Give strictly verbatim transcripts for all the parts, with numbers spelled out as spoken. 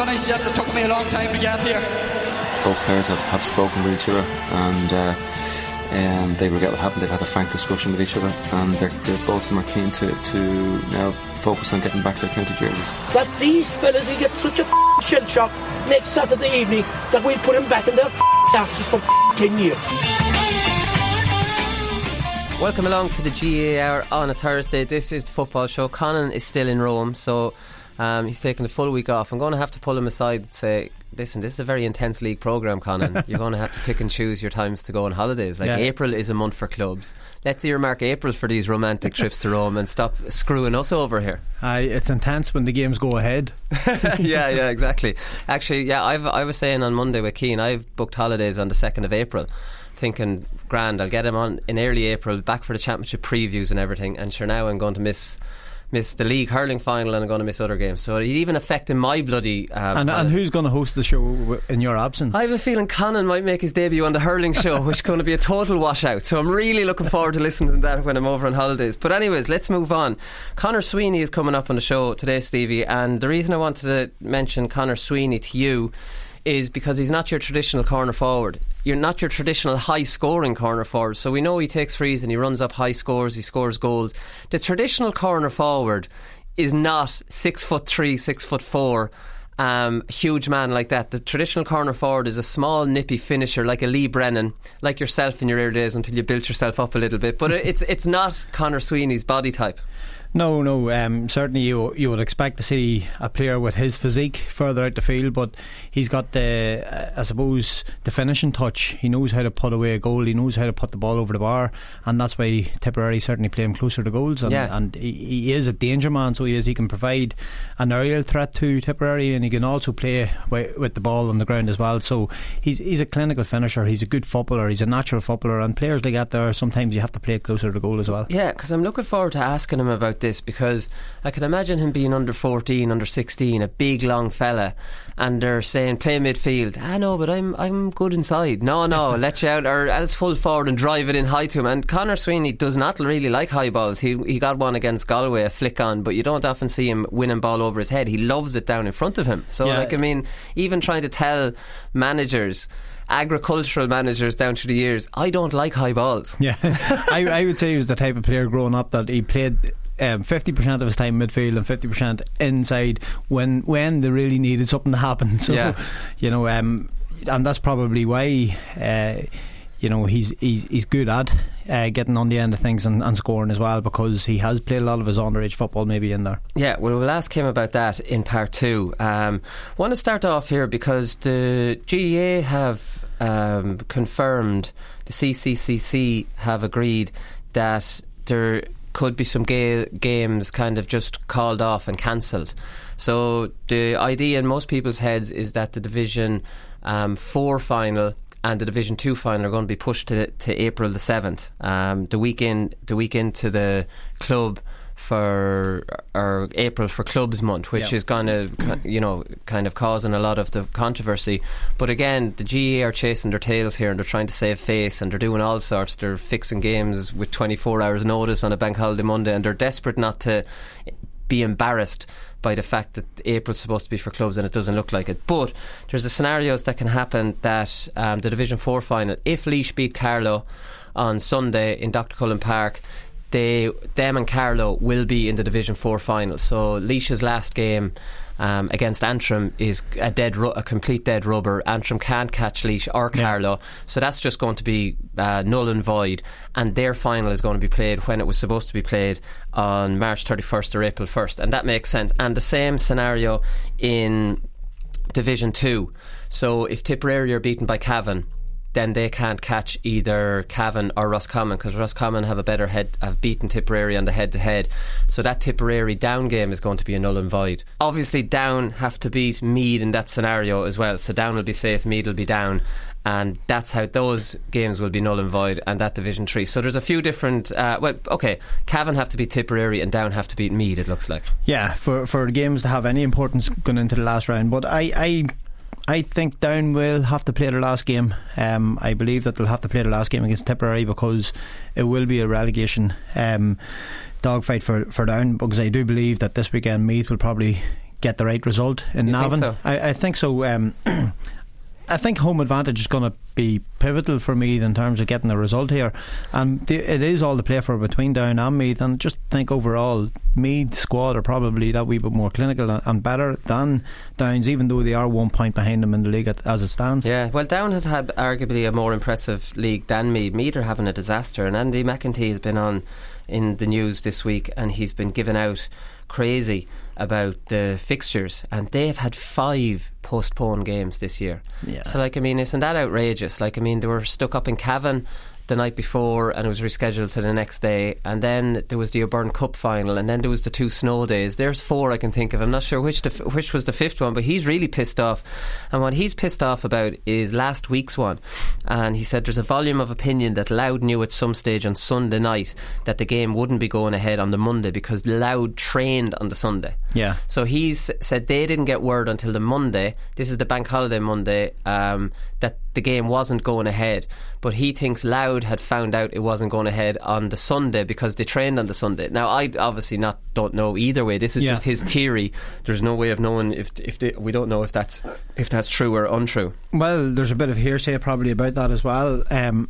so nice yet. It took me a long time to get here. Both players have, have spoken with each other, and uh, um, they regret what happened. They've had a frank discussion with each other, and they're, they're both of them are keen to, to now focus on getting back their county jerseys. That these fellas will get such a f***ing shell shock next Saturday evening that we'll put them back in their f***ing asses for f***ing ten years. Welcome along to the G A A Hour on a Thursday. This is the football show. Conan is still in Rome, so um, he's taking the full week off. I'm going to have to pull him aside and say, listen, this is a very intense league programme, Conan. You're going to have to pick and choose your times to go on holidays. Like, yeah. April is a month for clubs. Let's earmark April for these romantic trips to Rome and stop screwing us over here. Uh, it's intense when the games go ahead. yeah, yeah, exactly. Actually, yeah, I've, I was saying on Monday with Keane, I've booked holidays on the second of April. Thinking, grand, I'll get him on in early April, back for the championship previews and everything, and sure, now I'm going to miss miss the league hurling final, and I'm going to miss other games, so it's even affecting my bloody um, and, and who's going to host the show in your absence? I have a feeling Conan might make his debut on the hurling show, which is going to be a total washout, so I'm really looking forward to listening to that when I'm over on holidays. But anyways, let's move on. Connor Sweeney is coming up on the show today, Stevie, and the reason I wanted to mention Connor Sweeney to you is because he's not your traditional corner forward. You're not your traditional high scoring corner forward. So we know he takes frees and he runs up high scores, he scores goals. The traditional corner forward is not six foot three, six foot four, um, huge man like that. The traditional corner forward is a small nippy finisher like a Lee Brennan, like yourself in your early days until you built yourself up a little bit. But it's it's not Connor Sweeney's body type. No, no. Um, certainly, you you would expect to see a player with his physique further out the field, but he's got the, uh, I suppose, the finishing touch. He knows how to put away a goal. He knows how to put the ball over the bar, and that's why Tipperary certainly play him closer to goals. And, yeah. and he, he is a danger man. So he is. He can provide an aerial threat to Tipperary, and he can also play with, with the ball on the ground as well. So he's he's a clinical finisher. He's a good footballer. He's a natural footballer, and players like that, there sometimes you have to play closer to goal as well. Yeah, because I'm looking forward to asking him about this, because I can imagine him being under fourteen, under sixteen, a big long fella, and they're saying play midfield. Ah no, but I'm I'm good inside. No, no, let you out, or else full forward and drive it in high to him. And Connor Sweeney does not really like high balls. He he got one against Galway, a flick on, but you don't often see him winning ball over his head. He loves it down in front of him. So yeah. like I mean, even trying to tell managers, agricultural managers down through the years, I don't like high balls. Yeah, I, I would say he was the type of player growing up that he played um, fifty percent of his time midfield and fifty percent inside when when they really needed something to happen. So yeah. you know, um, and that's probably why uh, you know he's he's he's good at uh, getting on the end of things and, and scoring as well, because he has played a lot of his underage football maybe in there. Yeah, well, we'll ask him about that in part two. Um, want to start off here because the G A A have um, confirmed, the C C C C have agreed that there could be some ga- games kind of just called off and cancelled. So the idea in most people's heads is that the Division um, four final and the Division two final are going to be pushed to, to April the seventh, um, the weekend the weekend to the club for or April for Clubs Month, which yeah. is going to, you know, kind of causing a lot of the controversy. But again, the G A A are chasing their tails here, and they're trying to save face, and they're doing all sorts. They're fixing games with twenty-four hours notice on a bank holiday Monday, and they're desperate not to be embarrassed by the fact that April's supposed to be for clubs and it doesn't look like it. But there's the scenarios that can happen that um, the Division four final, if Laois beat Carlow on Sunday in Doctor Cullen Park, they them and Carlow will be in the Division four final. So Laois's last game um, against Antrim is a dead, ru- a complete dead rubber. Antrim can't catch Laois or Carlow, yeah. so that's just going to be uh, null and void. And their final is going to be played when it was supposed to be played on March thirty-first or April first, and that makes sense. And the same scenario in Division two. So if Tipperary are beaten by Cavan, then they can't catch either Cavan or Roscommon, because Roscommon have a better head, have beaten Tipperary on the head to head. So that Tipperary Down game is going to be a null and void. Obviously Down have to beat Meath in that scenario as well, so Down will be safe, Meath will be down, and that's how those games will be null and void, and that Division three. So there's a few different uh, well okay Cavan have to beat Tipperary and Down have to beat Meath, it looks like. Yeah, for, for games to have any importance going into the last round. But I, I I think Down will have to play their last game. Um, I believe that they'll have to play their last game against Tipperary, because it will be a relegation um, dogfight for, for Down, because I do believe that this weekend Meath will probably get the right result in You Navan. think so? I, I think so. Um, I think home advantage is going to be pivotal for Meath in terms of getting the result here, and the, it is all to play for between Down and Meath. And just think overall, Meath squad are probably that wee bit more clinical and better than Downs, even though they are one point behind them in the league as it stands. Yeah, well, Down have had arguably a more impressive league than Meath. Meath are having a disaster, and Andy McEntee has been on in the news this week, and he's been giving out crazy about the fixtures, and they've had five postponed games this year. Yeah. So, like, I mean, isn't that outrageous? Like, I mean, they were stuck up in Cavan the night before, and it was rescheduled to the next day, and then there was the O'Byrne Cup final, and then there was the two snow days. There's four I can think of. I'm not sure which the, which was the fifth one, but he's really pissed off, and what he's pissed off about is last week's one. And he said there's a volume of opinion that Louth knew at some stage on Sunday night that the game wouldn't be going ahead on the Monday because Louth trained on the Sunday. Yeah. So he's said they didn't get word until the Monday, this is the bank holiday Monday, um, that the game wasn't going ahead, but he thinks Louth had found out it wasn't going ahead on the Sunday because they trained on the Sunday. Now, I obviously not don't know either way. This is yeah. just his theory. There's no way of knowing if if they, we don't know if that's if that's true or untrue. Well, there's a bit of hearsay probably about that as well. Um,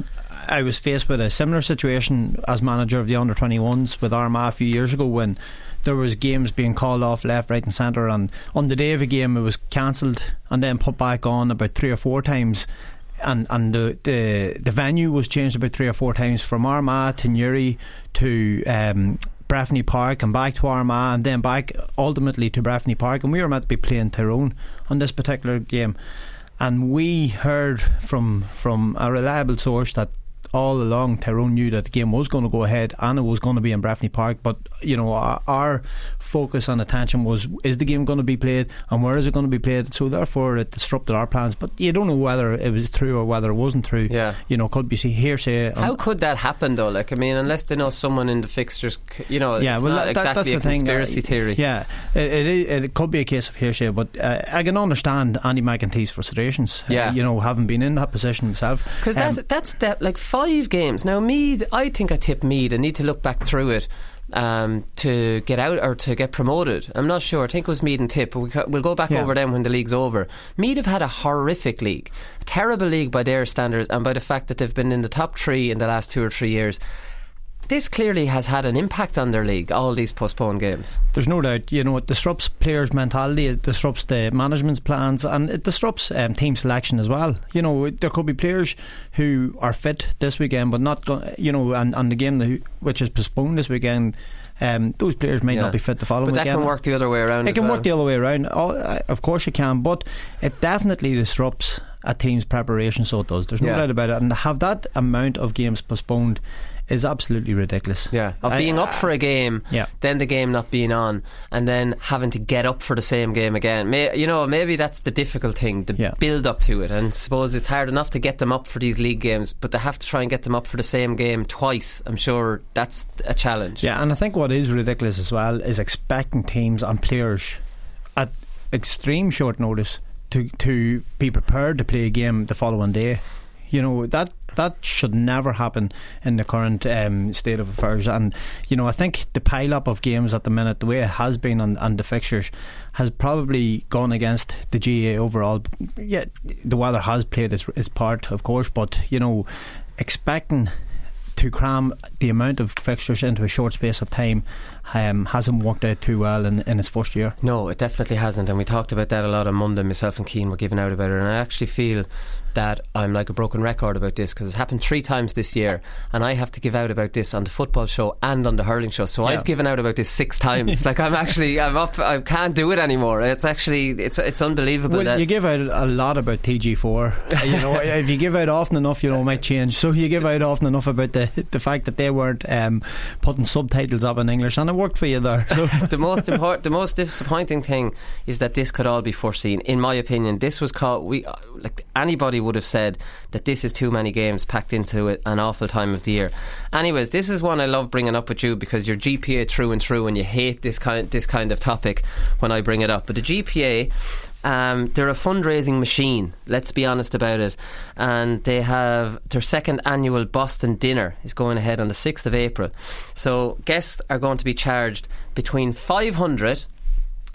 I was faced with a similar situation as manager of the under twenty-ones with Armagh a few years ago when there was games being called off left, right and centre, and on the day of a game it was cancelled and then put back on about three or four times, and, and the, the the venue was changed about three or four times, from Armagh to Newry to um, Breffni Park and back to Armagh and then back ultimately to Breffni Park, and we were meant to be playing Tyrone on this particular game, and we heard from from a reliable source that all along Tyrone knew that the game was going to go ahead and it was going to be in Breffni Park, but you know, our, our focus and attention was, is the game going to be played and where is it going to be played? So therefore it disrupted our plans, but you don't know whether it was true or whether it wasn't true. Yeah. You know, could be hearsay. How could that happen though? Like, I mean, unless they know someone in the fixtures, you know, it's yeah, well, not that, exactly that's a the conspiracy thing. theory. Yeah, it, it, is, it could be a case of hearsay, but uh, I can understand Andy McEntee's frustrations. Yeah. Uh, you know, having been in that position himself. Because um, that, that's that, like five games. Now, Meath, I think I tipped Meath. I need to look back through it um, to get out or to get promoted. I'm not sure. I think it was Meath and Tip, but we ca- we'll go back Yeah. over them when the league's over. Meath have had a horrific league, a terrible league by their standards, and by the fact that they've been in the top three in the last two or three years. This clearly has had an impact on their league, all these postponed games. There's no doubt. You know, it disrupts players' mentality, it disrupts the management's plans, and it disrupts um, team selection as well. You know, there could be players who are fit this weekend but not go, you know, and, and the game that, which is postponed this weekend, um, those players may Yeah. not be fit the following But that weekend. can work the other way around It as can well. work the other way around. Oh, uh, of course it can, but it definitely disrupts a team's preparation, so it does. There's no Yeah. doubt about it. And to have that amount of games postponed is absolutely ridiculous. Yeah, of I- being up for a game, Yeah. then the game not being on, and then having to get up for the same game again. May, you know, maybe that's the difficult thing, the Yeah. build up to it. And suppose it's hard enough to get them up for these league games, but they have to try and get them up for the same game twice. I'm sure that's a challenge. Yeah, and I think what is ridiculous as well is expecting teams and players at extreme short notice to to be prepared to play a game the following day. You know, that that should never happen in the current um, state of affairs. And you know, I think the pile up of games at the minute, the way it has been on, on the fixtures, has probably gone against the G A A overall. Yeah, the weather has played its, its part, of course, but you know, expecting to cram the amount of fixtures into a short space of time um, hasn't worked out too well in, in its first year. No, it definitely hasn't, and we talked about that a lot on Monday. Myself and Keane were giving out about it, and I actually feel that I'm like a broken record about this because it's happened three times this year, and I have to give out about this on the football show and on the hurling show. So Yeah. I've given out about this six times. Like I'm actually, I'm up. I can't do it anymore. It's actually, it's it's unbelievable. Well, that you give out a lot about T G four. You know, if you give out often enough, you know, it might change. So you give out often enough about the the fact that they weren't um, putting subtitles up in English, and it worked for you there. So the most important, the most disappointing thing is that this could all be foreseen. In my opinion, this was called. We like anybody would have said that this is too many games packed into it, an awful time of the year. Anyways, this is one I love bringing up with you because you're G P A through and through, and you hate this kind this kind of topic when I bring it up. But the G P A. Um, they're a fundraising machine, let's be honest about it, and they have their second annual Boston dinner is going ahead on the sixth of April. So guests are going to be charged between five hundred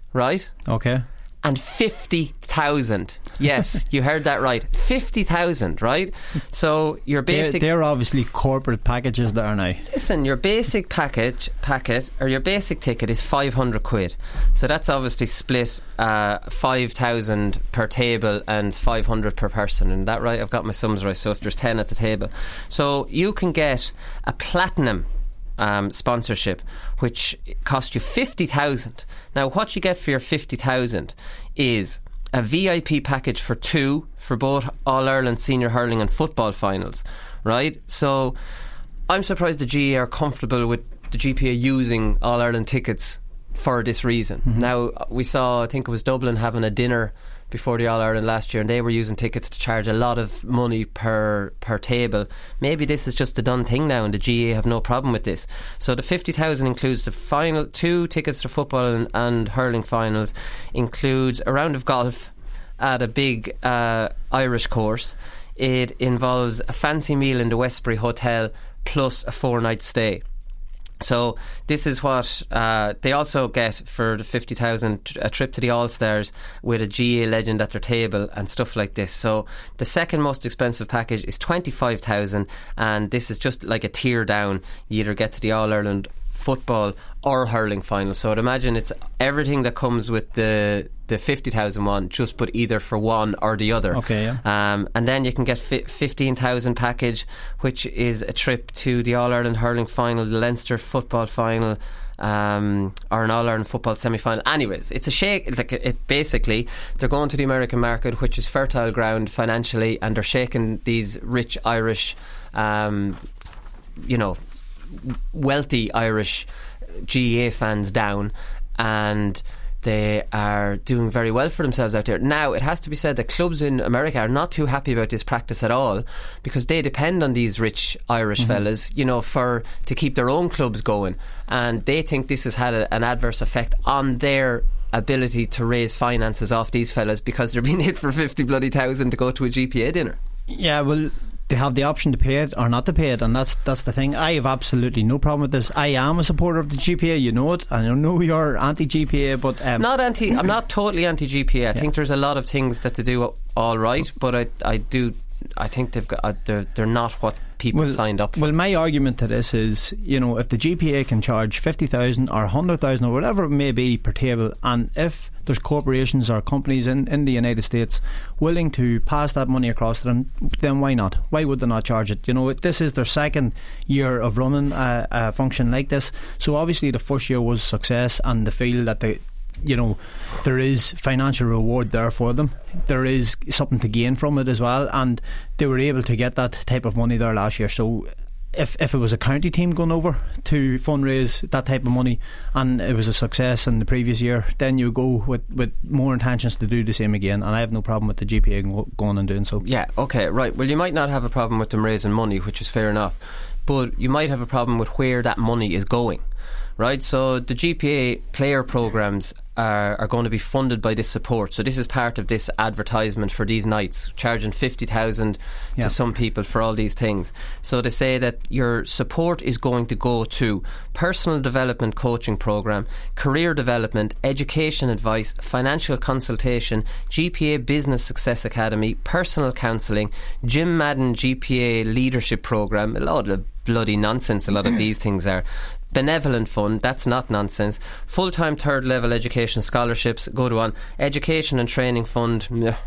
right? Okay. And fifty thousand. Yes, you heard that right. fifty thousand, right? So your basic... They're, they're obviously corporate packages there now. Listen, your basic package, packet, or your basic ticket is five hundred quid. So that's obviously split uh, five thousand per table and five hundred per person. Isn't that right? I've got my sums right. So if there's ten at the table. So you can get a platinum Um, sponsorship, which cost you fifty thousand. Now, what you get for your fifty thousand is a V I P package for two for both All Ireland senior hurling and football finals, right? So I'm surprised the G A A are comfortable with the G P A using All Ireland tickets for this reason. Mm-hmm. Now, we saw, I think it was Dublin having a dinner before the All Ireland last year, and they were using tickets to charge a lot of money per per table. Maybe this is just a done thing now, and the G A A have no problem with this. So the fifty thousand includes the final two tickets to football and, and hurling finals, includes a round of golf at a big uh, Irish course. It involves a fancy meal in the Westbury Hotel plus a four night stay. So this is what uh, they also get for the fifty thousand, a trip to the All-Stars with a G A A legend at their table and stuff like this. So the second most expensive package is twenty-five thousand, and this is just like a tier down. You either get to the All-Ireland football or hurling final. So I'd imagine it's everything that comes with the the fifty thousand one, just put either for one or the other. Okay, yeah. Um, and then you can get fi- fifteen thousand package, which is a trip to the All Ireland hurling final, the Leinster football final, um, or an All Ireland football semi final. Anyways, it's a shake. Like it, it basically, they're going to the American market, which is fertile ground financially, and they're shaking these rich Irish, um, you know, wealthy Irish G A A fans down, and they are doing very well for themselves out there. Now, it has to be said that clubs in America are not too happy about this practice at all, because they depend on these rich Irish mm-hmm. fellas, you know, for to keep their own clubs going, and they think this has had a, an adverse effect on their ability to raise finances off these fellas, because they're being hit for fifty bloody thousand to go to a G P A dinner. Yeah, well, they have the option to pay it or not to pay it, and that's that's the thing. I have absolutely no problem with this. I am a supporter of the G P A, you know it. I know you're anti-G P A, but um, not anti. I'm not totally anti-G P A. I yeah. think there's a lot of things that to do all right, but I I do I think they've got uh, they're they're not what people well, signed up for. Well, my argument to this is, you know, if the G P A can charge fifty thousand or one hundred thousand or whatever it may be per table, and if there's corporations or companies in, in the United States willing to pass that money across to them, then why not? Why would they not charge it? You know, this is their second year of running a, a function like this, so obviously the first year was success, and they feel that they, you know, there is financial reward there for them. There is something to gain from it as well, and they were able to get that type of money there last year. So if if it was a county team going over to fundraise that type of money and it was a success in the previous year, then you go with, with more intentions to do the same again, and I have no problem with the G P A going and doing so. Yeah, okay, right. Well, you might not have a problem with them raising money, which is fair enough, but you might have a problem with where that money is going. Right, so the G P A player programmes are, are going to be funded by this support. So this is part of this advertisement for these nights, charging fifty thousand yeah. to some people for all these things. So they say that your support is going to go to personal development coaching programme, career development, education advice, financial consultation, G P A Business Success Academy, personal counselling, Jim Madden G P A leadership programme. A lot of bloody nonsense a lot of these things are. Benevolent fund, that's not nonsense. Full-time third level education scholarships, good one. Education and training fund,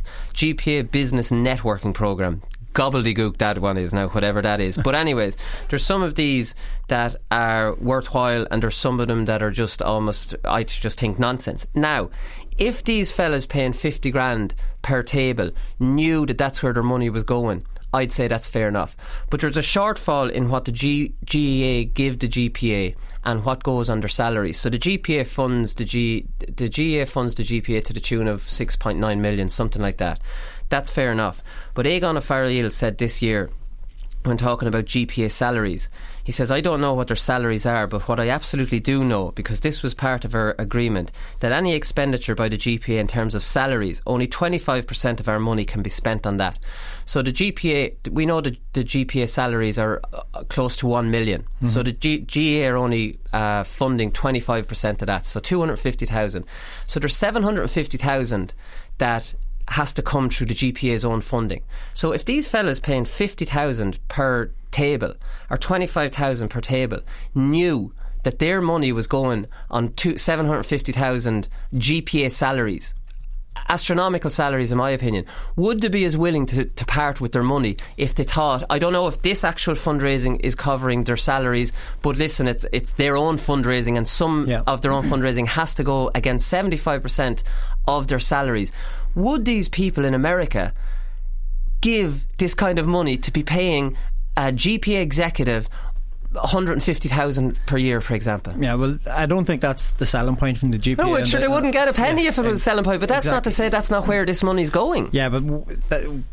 G P A business networking programme, gobbledygook that one is now, whatever that is. But anyways, there's some of these that are worthwhile, and there's some of them that are just almost, I just think, nonsense. Now, if these fellas paying fifty grand per table knew that that's where their money was going, I'd say that's fair enough. But there's a shortfall in what the G- GAA give the G P A and what goes under salaries. So the G P A funds the G the G A A funds the G P A to the tune of six point nine million, something like that. That's fair enough. But Aegon O'Farrell said this year, when talking about G P A salaries. He says, I don't know what their salaries are, but what I absolutely do know, because this was part of our agreement, that any expenditure by the G P A in terms of salaries, only twenty-five percent of our money can be spent on that. So the G P A, we know that the G P A salaries are uh, close to one million. Mm-hmm. So the G- GAA are only uh, funding twenty-five percent of that, so two hundred fifty thousand. So there's seven hundred fifty thousand that has to come through the G P A's own funding. So if these fellas paying fifty thousand per table or twenty-five thousand per table knew that their money was going on two, seven hundred fifty thousand G P A salaries, astronomical salaries in my opinion, would they be as willing to, to part with their money if they thought, I don't know if this actual fundraising is covering their salaries, but listen, it's it's their own fundraising, and some yeah. of their own fundraising has to go against seventy-five percent of their salaries. Would these people in America give this kind of money to be paying a G P A executive one hundred fifty thousand per year, for example? Yeah, well, I don't think that's the selling point from the G P A. No, well, sure, they wouldn't get a penny yeah, if it was a selling point, but that's exactly. not to say that's not where this money's going. Yeah, but that,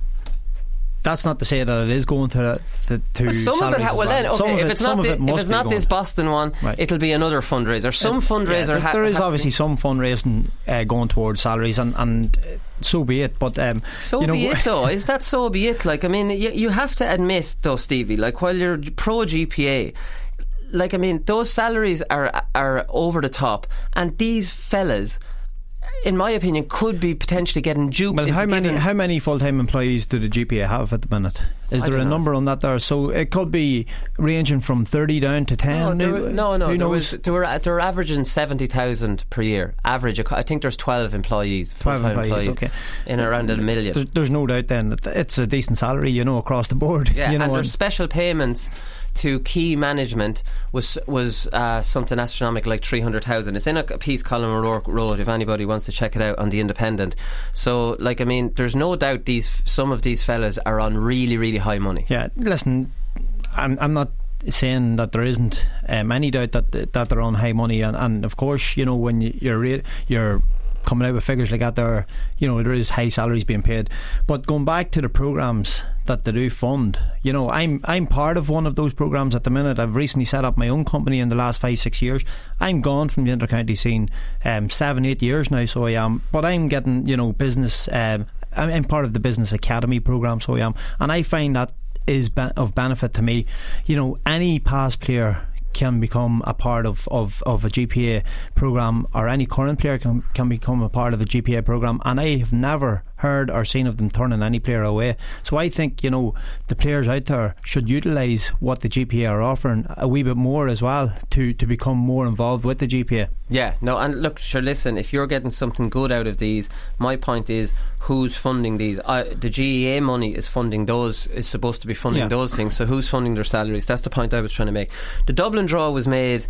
that's not to say that it is going to to, to but some of it. Ha- well, well, then okay, some if it, it's not the, it if it's not this Boston one, right. it'll be another fundraiser. Some uh, fundraiser. Yeah, ha- there is obviously some fundraising uh, going towards salaries, and and. Uh, so be it, but um, so you know, be it though. Is that so be it? Like, I mean, you, you have to admit though, Stevie, like, while you're pro G P A, like, I mean, those salaries are are over the top, and these fellas, in my opinion, could be potentially getting duped. Well, how many how many full time employees do the G P A have at the minute? Is there a know. number on that there? So it could be ranging from thirty down to ten. No, were, no, no. There was they were they were averaging seventy thousand per year. Average. I think there's twelve employees, full time employees, employees, okay, in around a million. There's, there's no doubt then that it's a decent salary, you know, across the board. Yeah, you know, and there's special payments to key management was was uh, something astronomical, like three hundred thousand. It's in a piece, Colin O'Rourke wrote, if anybody wants to check it out, on The Independent. So, like, I mean, there's no doubt these some of these fellas are on really, really high money. Yeah, listen, I'm I'm not saying that there isn't um, any doubt that that they're on high money, and, and of course, you know, when you, you're re- you're coming out with figures like that, there, you know, there is high salaries being paid. But going back to the programmes that they do fund, you know, I'm I'm part of one of those programmes at the minute. I've recently set up my own company in the last five six years. I'm gone from the inter-county scene um, seven eight years now, so I am. But I'm getting, you know, business. Um, I'm, I'm part of the Business Academy programme, so I am, and I find that is be- of benefit to me. You know, any past player can become a part of, of, of a G P A programme, or any current player can, can become a part of a G P A programme, and I have never heard or seen of them turning any player away. So I think, you know, the players out there should utilise what the G P A are offering a wee bit more as well, to, to become more involved with the G P A. Yeah, no, and look, sure, listen, if you're getting something good out of these, my point is, who's funding these? Uh, the G E A money is funding those, is supposed to be funding yeah. those things, so who's funding their salaries? That's the point I was trying to make. The Dublin draw was made,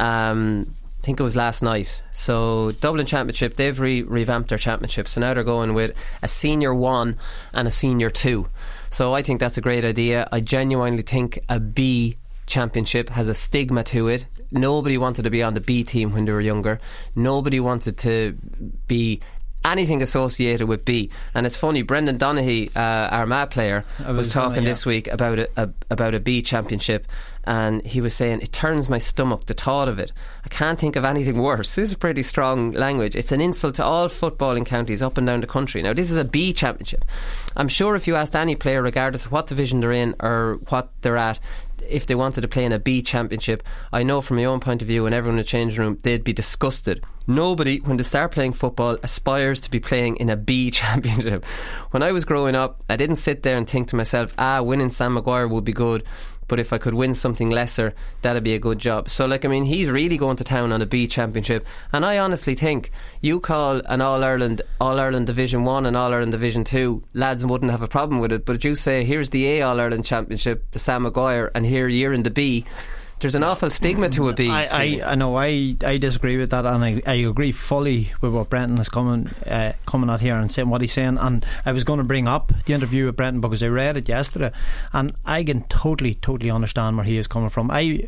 um, I think it was last night. So Dublin Championship, they've re- revamped their championship, so now they're going with a senior one and a senior two. So I think that's a great idea. I genuinely think a B championship has a stigma to it. Nobody wanted to be on the B team when they were younger. Nobody wanted to be anything associated with B. And it's funny, Brendan Donaghy, uh, our Armagh player, was, was talking gonna, yeah. this week about a, a, about a B championship, and he was saying, it turns my stomach, the thought of it. I can't think of anything worse. This is pretty strong language. It's an insult to all footballing counties up and down the country. Now, this is a B championship. I'm sure if you asked any player, regardless of what division they're in or what they're at, if they wanted to play in a B championship, I know from my own point of view, and everyone in the changing room, they'd be disgusted. Nobody, when they start playing football, aspires to be playing in a B championship. When I was growing up, I didn't sit there and think to myself, ah, winning Sam Maguire would be good, but if I could win something lesser, that'd be a good job. So, like, I mean, he's really going to town on a B championship, and I honestly think you call an All-Ireland All-Ireland Division one and All-Ireland Division two, lads wouldn't have a problem with it, but you say, here's the A All-Ireland Championship, the Sam Maguire, and here you're in the B. There's an awful stigma to a B. I, I, I know I, I disagree with that, and I, I agree fully with what Brenton is coming uh, coming at here and saying what he's saying. And I was going to bring up the interview with Brenton because I read it yesterday, and I can totally totally understand where he is coming from. I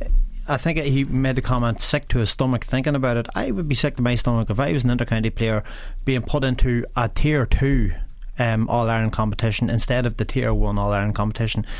I think he made the comment, sick to his stomach thinking about it. I would be sick to my stomach if I was an inter-county player being put into a tier two um, All-Ireland competition instead of the tier one All-Ireland competition.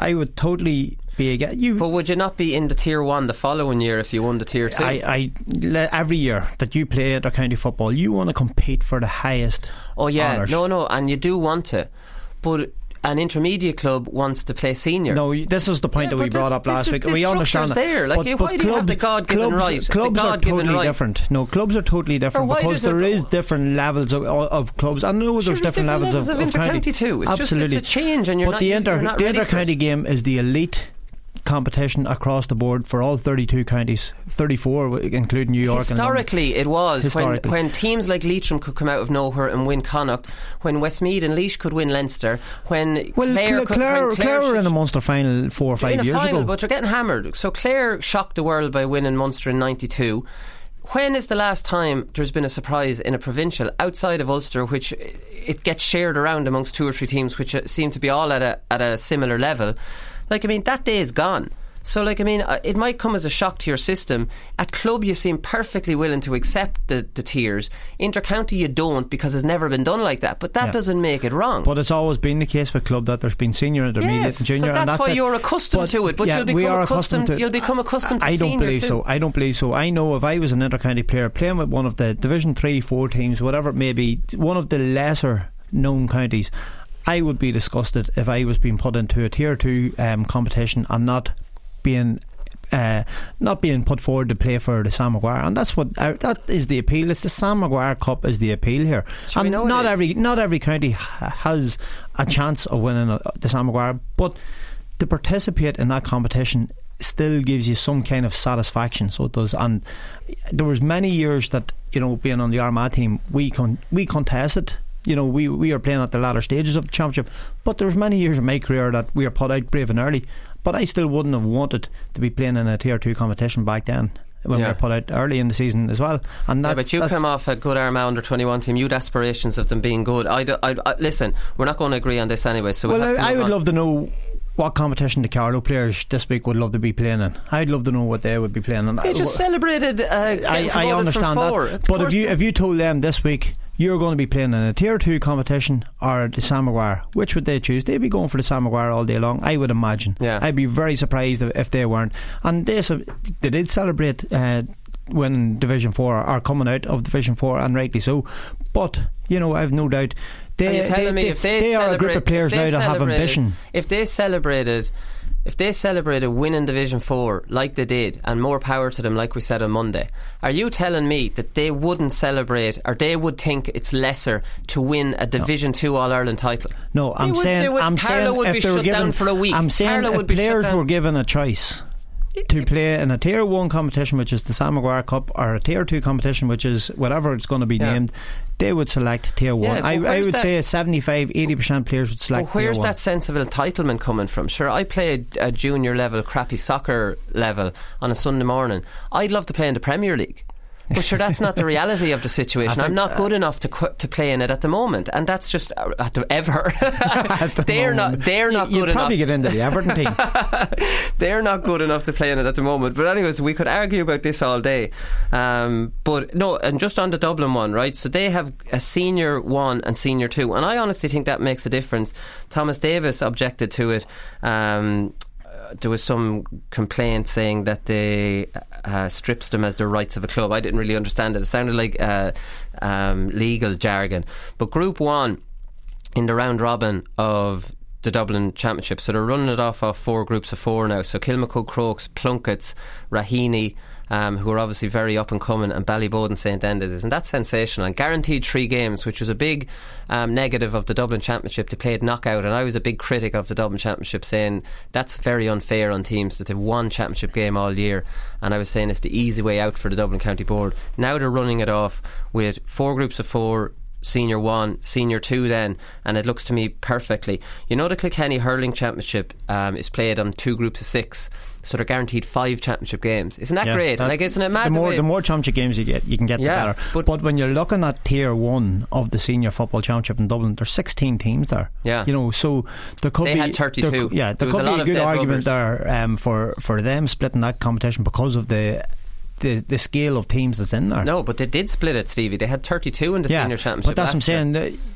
I would totally be against you. But would you not be in the tier one the following year if you won the tier two? I, I every year that you play inter-county football, you want to compete for the highest. Oh yeah, honours. no, no, and you do want to, but an intermediate club wants to play senior. No, this is the point yeah, that we brought up last is, week. This we understand that. There, like, but, why but do clubs, you have the God-given clubs, right? Clubs the are totally right. different. No, clubs are totally different because there is different levels of, of clubs. I know sure, there's different, different levels, levels of, of, of inter-county too. It's Absolutely, just it's a change, and you're but not. the inter, you're not the ready inter-county game is the elite competition across the board for all thirty-two counties, thirty-four including New York. Historically and it was Historically. when, when teams like Leitrim could come out of nowhere and win Connacht, when Westmeath and Laois could win Leinster, when well, Clare, Clare, could, Clare, when Clare, Clare were should, in the Munster final four or five in a years final, ago, but they're getting hammered. So Clare shocked the world by winning Munster in ninety-two. When is the last time there's been a surprise in a provincial outside of Ulster, which it gets shared around amongst two or three teams which seem to be all at a at a similar level? Like, I mean, that day is gone. So, like, I mean, it might come as a shock to your system. At club, you seem perfectly willing to accept the, the tiers. Inter-county, you don't, because it's never been done like that. But that yeah. doesn't make it wrong. But it's always been the case with club that there's been senior, intermediate, yes, and junior. So that's, and that's why it. you're accustomed but, to it. But yeah, you'll become we are accustomed. accustomed to, you'll become accustomed to I don't believe too. so. I don't believe so. I know if I was an inter-county player playing with one of the Division Three, Four teams, whatever it may be, one of the lesser known counties, I would be disgusted if I was being put into a tier two um, competition and not being. Uh, not being put forward to play for the Sam Maguire, and that's what uh, that is the appeal. It's the Sam Maguire Cup is the appeal here, Should and not every not every county ha- has a chance of winning a, the Sam Maguire, but to participate in that competition still gives you some kind of satisfaction. So it does, and there was many years that, you know, being on the Armagh team, we con- we contested. You know, we we are playing at the latter stages of the championship, but there was many years in my career that we were put out brave and early. But I still wouldn't have wanted to be playing in a tier two competition back then when yeah. we were put out early in the season as well. And yeah, but you come off a good Armagh under twenty-one team. You'd aspirations of them being good. I, I, I listen, we're not going to agree on this anyway. So well, we'll have to I, I would on. love to know what competition the Carlow players this week would love to be playing in. I'd love to know what they would be playing in. They just celebrated. Uh, I, I understand that, but if you if you told them this week you're going to be playing in a tier two competition or the Sam Maguire, which would they choose? They'd be going for the Sam Maguire all day long, I would imagine. Yeah. I'd be very surprised if, if they weren't. And they they did celebrate uh, winning Division four or coming out of Division four, and rightly so. But you know, I've no doubt they, are you telling they, me they, if they, they are a group of players now that have ambition. If they celebrated If they celebrated winning Division four like they did, and more power to them, like we said on Monday, are you telling me that they wouldn't celebrate, or they would think it's lesser to win a Division no. two All-Ireland title? No, I'm would, saying would, I'm Carlow saying would if be they were shut given down for a week. I'm saying Carlow if would be players shut down. were given a choice to play in a tier one competition, which is the Sam Maguire Cup, or a tier two competition, which is whatever it's going to be yeah. named, they would select tier one. Yeah, I, I would that, say seventy-five to eighty percent players would select well, where's tier one. that sense of entitlement coming from? Sure, I played a junior level, crappy soccer level on a Sunday morning. I'd love to play in the Premier League. But sure, that's not the reality of the situation. think, I'm not good uh, enough to qu- to play in it at the moment, and that's just uh, at the, ever. at the they're moment. not. They're you, not good you'd enough. Probably get into the Everton team. They're not good enough to play in it at the moment. But anyways, we could argue about this all day. Um, but no, and just on the Dublin one, right? So they have a senior one and senior two, and I honestly think that makes a difference. Thomas Davis objected to it. Um, there was some complaint saying that they uh, strips them as their rights of a club. I didn't really understand it. It sounded like uh, um, legal jargon. But Group one in the round robin of the Dublin Championship, so they're running it off off four groups of four now. So Kilmacud, Crokes, Plunkets, Raheny, Um, who are obviously very up and coming, and Ballyboden St Enda's. Isn't that sensational? And guaranteed three games, which was a big um, negative of the Dublin Championship. They played knockout, and I was a big critic of the Dublin Championship, saying that's very unfair on teams that they've one championship game all year. And I was saying it's the easy way out for the Dublin County Board. Now they're running it off with four groups of four, senior one, senior two then, and it looks to me perfectly. You know, the Kilkenny Hurling Championship um, is played on two groups of six, so they're guaranteed five championship games. Isn't that yeah, great? That, like, isn't it mad? The more, the, the more championship games you get, you can get, yeah, the better. But, but when you're looking at tier one of the senior football championship in Dublin, there's sixteen teams there. Yeah, you know, so there could they be had thirty-two. There, yeah, there, there could a be a good argument rubbers. there um, for for them splitting that competition because of the. The, the scale of teams that's in there. No, but they did split it, Stevie. They had thirty-two in the yeah, senior championship. But that's what I'm saying. Year.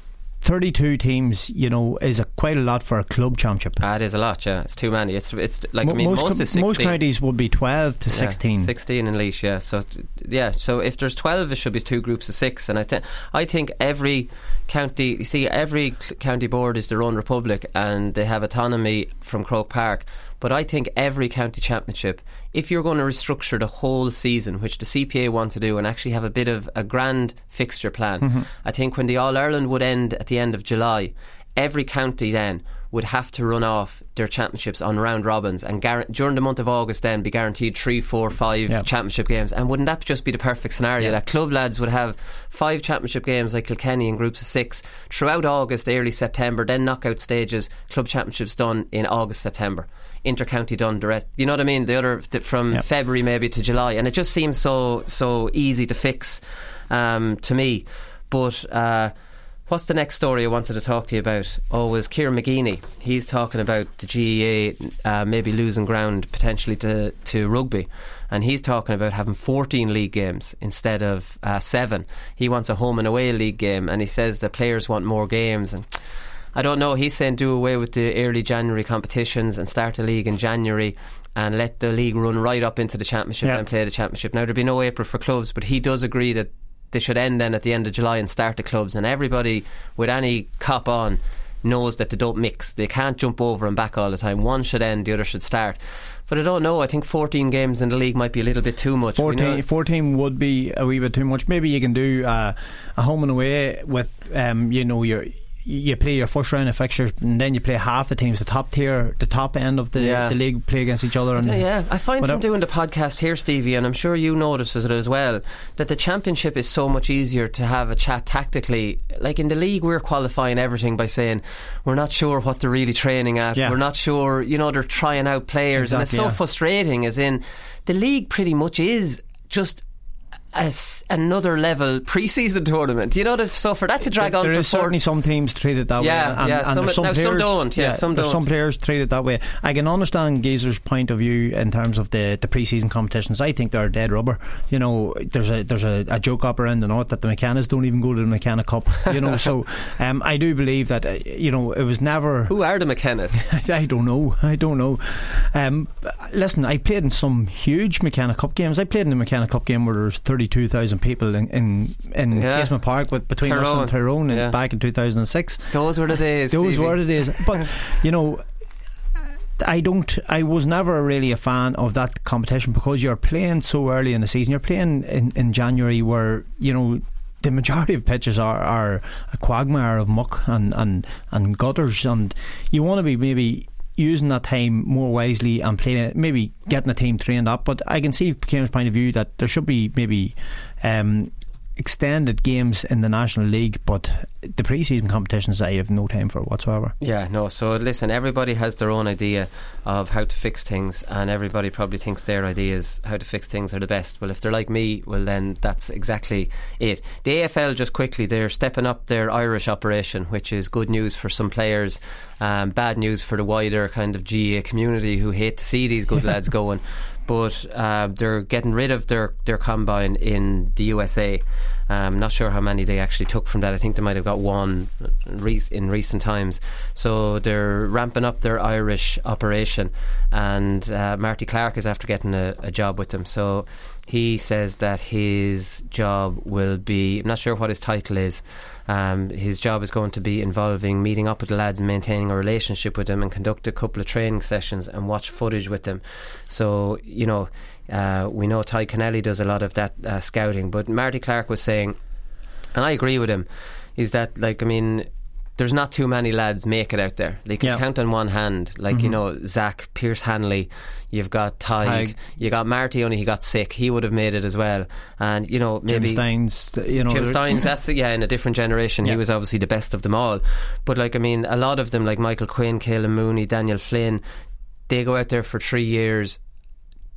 thirty-two teams, you know, is a quite a lot for a club championship. Ah, it is a lot, yeah. It's too many. It's it's like, Mo- I mean, most, most, most is sixteen. Most counties would be twelve to sixteen. Yeah, sixteen in Laois, yeah. So, yeah, so if there's twelve, it should be two groups of six. And I, th- I think every county, you see, every county board is their own republic and they have autonomy from Croke Park. But I think every county championship, if you're going to restructure the whole season, which the C P A want to do, and actually have a bit of a grand fixture plan, mm-hmm. I think when the All-Ireland would end at the end of July, every county then would have to run off their championships on round robins and gar- during the month of August then be guaranteed three, four, five yep. championship games. And wouldn't that just be the perfect scenario? Yep. That club lads would have five championship games like Kilkenny in groups of six throughout August, early September, then knockout stages, club championships done in August, September, inter-county done the rest, you know what I mean, the other from yep. February maybe to July. And it just seems so so easy to fix um, to me. But uh what's the next story I wanted to talk to you about? Oh, was Kieran McGeeney. He's talking about the G E A uh, maybe losing ground potentially to, to rugby, and he's talking about having fourteen league games instead of uh, seven. He wants a home and away league game, and he says the players want more games. And I don't know, he's saying do away with the early January competitions and start the league in January and let the league run right up into the championship yeah. and play the championship. Now, there'll be no April for clubs, but he does agree that they should end then at the end of July and start the clubs, and everybody with any cop on knows that they don't mix. They can't jump over and back all the time. One should end, the other should start. But I don't know, I think fourteen games in the league might be a little bit too much. fourteen, fourteen would be a wee bit too much. Maybe you can do uh, a home and away with um, you know, your you play your first round of fixtures and then you play half the teams, the top tier, the top end of the, yeah. the league play against each other. And yeah, I find whatever. From doing the podcast here, Stevie, and I'm sure you notices it as well, that the championship is so much easier to have a chat tactically. Like in the league, we're qualifying everything by saying we're not sure what they're really training at, yeah. we're not sure, you know, they're trying out players, exactly, and it's so yeah. frustrating, as in the league pretty much is just as another level pre-season tournament, you know, so for that to drag there, on there for is certainly some teams treat it that yeah, way and, yeah, and some, some, now players, some don't yeah, yeah some there's don't. Some players treat it that way. I can understand Geezer's point of view in terms of the, the pre-season competitions. I think they're dead rubber. You know, there's a there's a, a joke up around the north that the McKennas don't even go to the McKenna Cup, you know. So um, I do believe that uh, you know, it was never. Who are the McKennas? I don't know I don't know um, listen, I played in some huge McKenna Cup games. I played in the McKenna Cup game where there's thirty-two thousand people in, in, in yeah. Casement Park with, between Tyrone. us and Tyrone in, yeah. back in two thousand six. Those were the days. Those Stevie. were the days. But you know, I don't I was never really a fan of that competition because you're playing so early in the season. You're playing in, in January where, you know, the majority of pitches are, are a quagmire of muck and, and, and gutters, and you want to be maybe using that time more wisely and playing, maybe getting a team trained up. But I can see Kieran's point of view that there should be maybe um, extended games in the National League, but the pre-season competitions I have no time for whatsoever. Yeah, no, so listen, everybody has their own idea of how to fix things, and everybody probably thinks their ideas how to fix things are the best. Well, if they're like me, well then that's exactly it. The A F L, just quickly, they're stepping up their Irish operation, which is good news for some players, um, bad news for the wider kind of G A A community who hate to see these good lads going. But uh, they're getting rid of their, their combine in the U S A. I'm not sure how many they actually took from that. I think they might have got one in recent times. So they're ramping up their Irish operation, and uh, Marty Clark is after getting a, a job with them. So he says that his job will be, I'm not sure what his title is, um, his job is going to be involving meeting up with the lads and maintaining a relationship with them, and conduct a couple of training sessions and watch footage with them. So, you know, uh, we know Ty Kennelly does a lot of that uh, scouting, but Marty Clark was saying, and I agree with him, is that, like, I mean, there's not too many lads make it out there. They can yeah. count on one hand. Like, mm-hmm. you know, Zach, Pierce Hanley, you've got Tig, you got Marty, only he got sick. He would have made it as well. And, you know, maybe Jim Steins, you know, Jim Steins, that's, yeah, in a different generation. Yeah. He was obviously the best of them all. But, like, I mean, a lot of them, like Michael Quinn, Caelan Mooney, Daniel Flynn, they go out there for three years.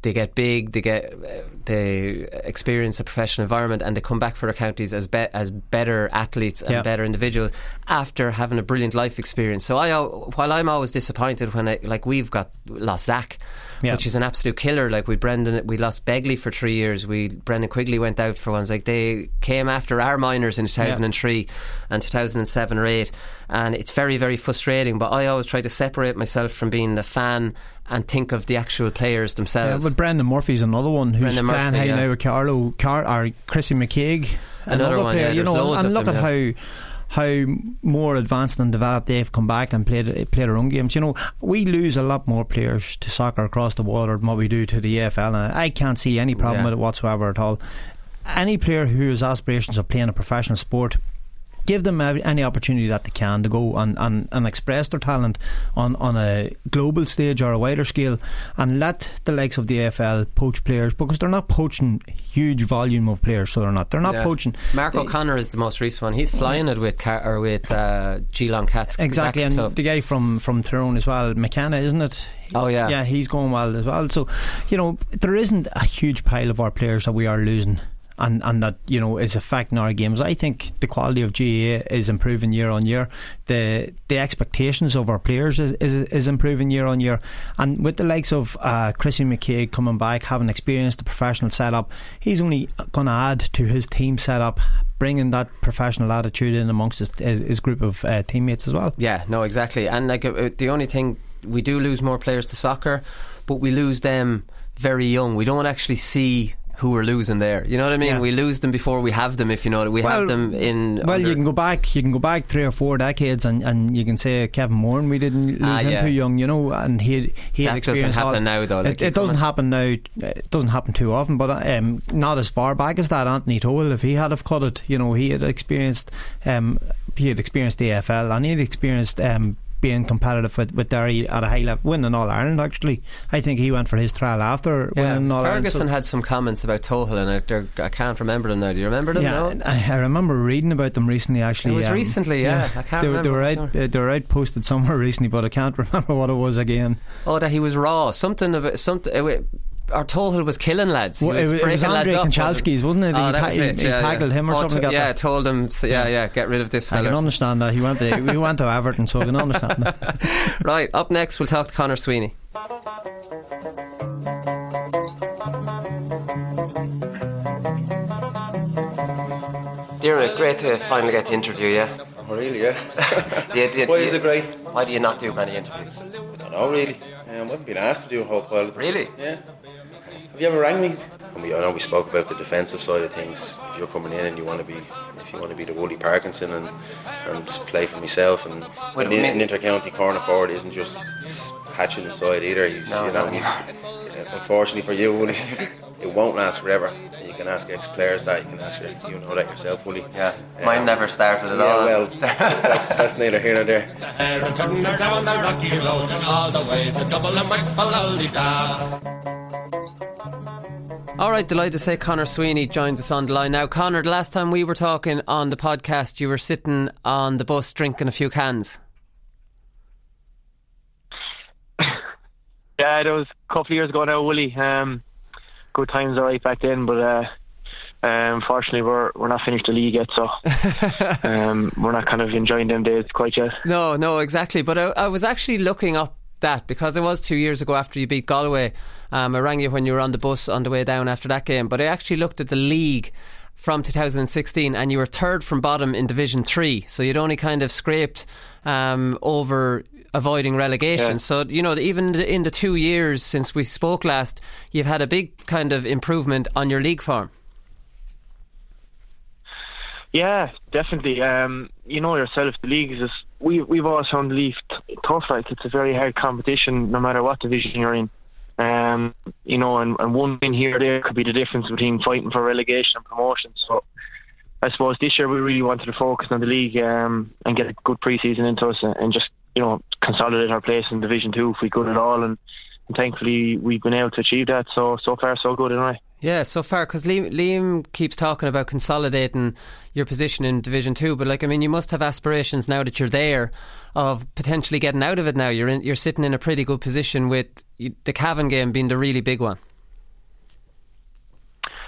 they get big, they get uh, they experience a professional environment, and they come back for their counties as be- as better athletes and yeah. better individuals after having a brilliant life experience. So I, while I'm always disappointed when I, like we've got lost Zach, yeah. which is an absolute killer. Like we Brendan, we lost Begley for three years. We Brendan Quigley went out for ones. Like they came after our minors in two thousand three yeah. and two thousand seven or eight, and it's very very frustrating. But I always try to separate myself from being a fan and think of the actual players themselves. Yeah, but Brendan Murphy's another one who's Brendan flying Murphy, high yeah. now with Carlo, Car- or Chrissy McCaig, another, another one, player. yeah, you know, and look them, at yeah. how how more advanced and developed they've come back and played played their own games. You know, we lose a lot more players to soccer across the water than what we do to the A F L, and I can't see any problem yeah. with it whatsoever at all. Any player who has aspirations of playing a professional sport, give them any opportunity that they can to go and, and, and express their talent on, on a global stage or a wider scale, and let the likes of the A F L poach players, because they're not poaching huge volume of players. So they're not they're not yeah. poaching. Mark they, O'Connor is the most recent one. He's flying it with Car- or with uh, Geelong Cats exactly, Zach's and club. the guy from from Tyrone as well, McKenna, isn't it? Oh yeah, yeah, he's going well as well. So you know, there isn't a huge pile of our players that we are losing, and, and that, you know, is affecting our games. I think the quality of G A A is improving year on year. The the expectations of our players is, is, is improving year on year. And with the likes of uh, Chrissy McCaig coming back, having experienced the professional setup, he's only going to add to his team setup, bringing that professional attitude in amongst his, his group of uh, teammates as well. Yeah, no, exactly. And like uh, the only thing, we do lose more players to soccer, but we lose them very young. We don't actually see who we're losing there. You know what I mean? Yeah. We lose them before we have them, if you know it. We well, have them in. Well, under- you can go back. You can go back three or four decades, and, and you can say Kevin Moran, we didn't lose ah, him yeah. too young, you know, and he had, he that had experienced. doesn't happen all, now, though. Like it, it doesn't happen now. It doesn't happen too often, but um, not as far back as that. Anthony Toole, if he had have cut it, you know, he had experienced. Um, he had experienced the A F L, and he had experienced. Um, being competitive with, with Derry at a high level, winning All Ireland. Actually, I think he went for his trial after yeah, winning All Ireland. Ferguson so had some comments about Tohil, and I, I can't remember them now. Do you remember them? Yeah, no? I, I remember reading about them recently. Actually, it was um, recently. Yeah, yeah. I can't they, remember. They were out. Uh, they were out posted somewhere recently, but I can't remember what it was again. Oh, that he was raw. Something about something. Uh, Our Tohil was killing lads. He well, was it, it was Andrei Konchalski's, wasn't it? Oh, he, that ta- was it. he, Yeah, he tackled yeah. him or oh, something. To, like yeah, that. told him. So, yeah, yeah, get rid of this fella. I can understand that. He went to he went to Everton, so I can understand that. Right, up next we'll talk to Conor Sweeney. Dear, great to finally get to interview you. Oh, really, yeah. do you, do you, why do is you, it great? Why do you not do many interviews? I don't know, really. Um, I wasn't being asked to do a whole pile of them. Really? Yeah. Have you ever rang me? I, mean, I know we spoke about the defensive side of things. If you're coming in and you want to be, if you want to be the Wooly Parkinson and and play for myself, and Wait, an, an inter-county corner forward isn't just hatching inside either. He's, no, you know, no. he's, uh, unfortunately for you, Wooly, it won't last forever. You can ask ex-players that. You can ask your, you know that yourself, Wooly. Yeah, um, mine never started at yeah, all. well, that's, that's neither here nor there. And turn her down the rocky road all the way to Double and McFallalida. Alright, delighted to say Conor Sweeney joins us on the line now. Conor, the last time we were talking on the podcast, you were sitting on the bus drinking a few cans. Yeah, that was a couple of years ago now, Willie. Um, good times alright back then, but uh, um, unfortunately we're we're not finished the league yet, so um, we're not kind of enjoying them days quite yet. No, no, exactly. But I, I was actually looking up that because it was two years ago after you beat Galway. Um, I rang you when you were on the bus on the way down after that game, but I actually looked at the league from two thousand sixteen and you were third from bottom in Division three, so you'd only kind of scraped um, over avoiding relegation. Yeah. So, you know, even in the two years since we spoke last, you've had a big kind of improvement on your league form. Yeah, definitely. Um, you know yourself, the league is just, we, we've always found the league t- tough. Like, it's a very hard competition no matter what division you're in. Um, you know, and, and one win here or there could be the difference between fighting for relegation and promotion. So I suppose this year we really wanted to focus on the league um, and get a good pre-season into us and, and just, you know, consolidate our place in Division two if we could at all. And, and thankfully we've been able to achieve that. So, so far so good anyway. Yeah, so far, because Liam, Liam keeps talking about consolidating your position in Division two, but like, I mean, you must have aspirations now that you're there of potentially getting out of it now. You're in, you're sitting in a pretty good position with the Cavan game being the really big one.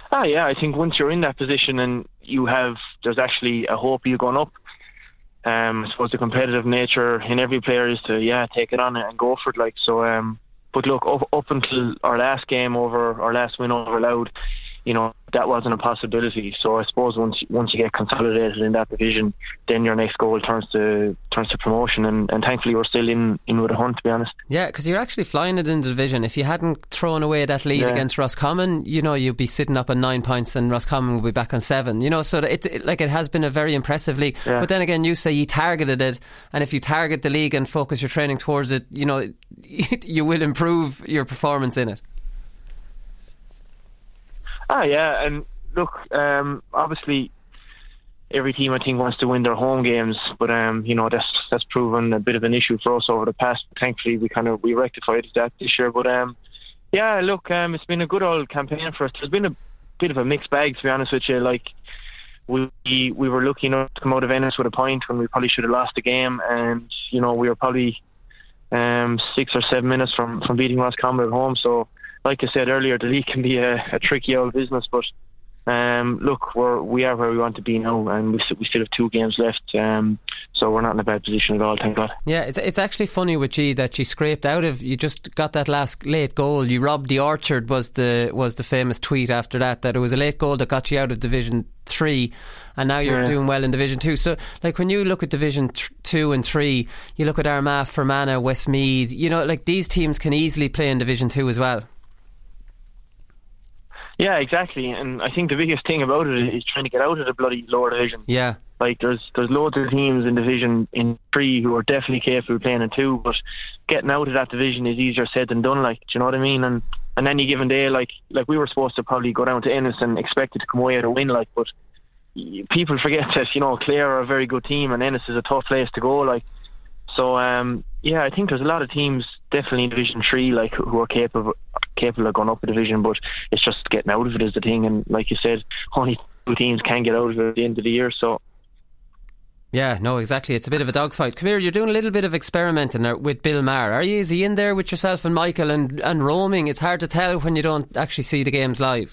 Ah, yeah, I think once you're in that position and you have, there's actually a hope of you going up. Um, I suppose the competitive nature in every player is to, yeah, take it on and go for it. Like so. Um, but look, up, up until our last game over, our last win over Louth, you know, that wasn't a possibility. So I suppose once once you get consolidated in that division, then your next goal turns to turns to promotion, and, and thankfully we're still in, in with a hunt, to be honest. Yeah, because you're actually flying it in the division. If you hadn't thrown away that lead yeah. against Roscommon, you know, you'd be sitting up on nine points and Roscommon will be back on seven. You know, so it, it like it has been a very impressive league. Yeah. But then again, you say you targeted it, and if you target the league and focus your training towards it, you know, you will improve your performance in it. Ah, yeah, and look, um, obviously every team I think wants to win their home games, but um, you know that's that's proven a bit of an issue for us over the past. Thankfully, we kind of we rectified that this year. But um, yeah, look, um, it's been a good old campaign for us. There's been a bit of a mixed bag, to be honest with you. Like we we were lucky enough to come out of Ennis with a point when we probably should have lost the game, and you know we were probably um, six or seven minutes from from beating Roscommon at home. So. Like I said earlier, the league can be a, a tricky old business, but um, look, we're, we are where we want to be now, and we, we still have two games left, um, so we're not in a bad position at all, thank God. Yeah, it's it's actually funny with G that you scraped out of, you just got that last late goal, you robbed the orchard was the was the famous tweet after that, that it was a late goal that got you out of Division three, and now you're yeah. doing well in Division two. So like when you look at Division two and three, you look at Armagh, Fermanagh, Westmeath, you know, like these teams can easily play in Division two as well. Yeah, exactly, and I think the biggest thing about it is trying to get out of the bloody lower division. Yeah. Like there's there's loads of teams in Division in three who are definitely capable of playing in two, but getting out of that division is easier said than done. Like, do you know what I mean? And and any given day, like like we were supposed to probably go down to Ennis and expect it to come away with a win, like, but people forget that, you know, Clare are a very good team and Ennis is a tough place to go. Like, so um, yeah, I think there's a lot of teams definitely in Division three like who are capable capable of going up a division, but it's just getting out of it is the thing. And like you said, only two teams can get out of it at the end of the year. So yeah, no, exactly. It's a bit of a dogfight. Come here, you're doing a little bit of experimenting with Bill Maher. Are you? Is he in there with yourself and Michael and, and roaming? It's hard to tell when you don't actually see the games live.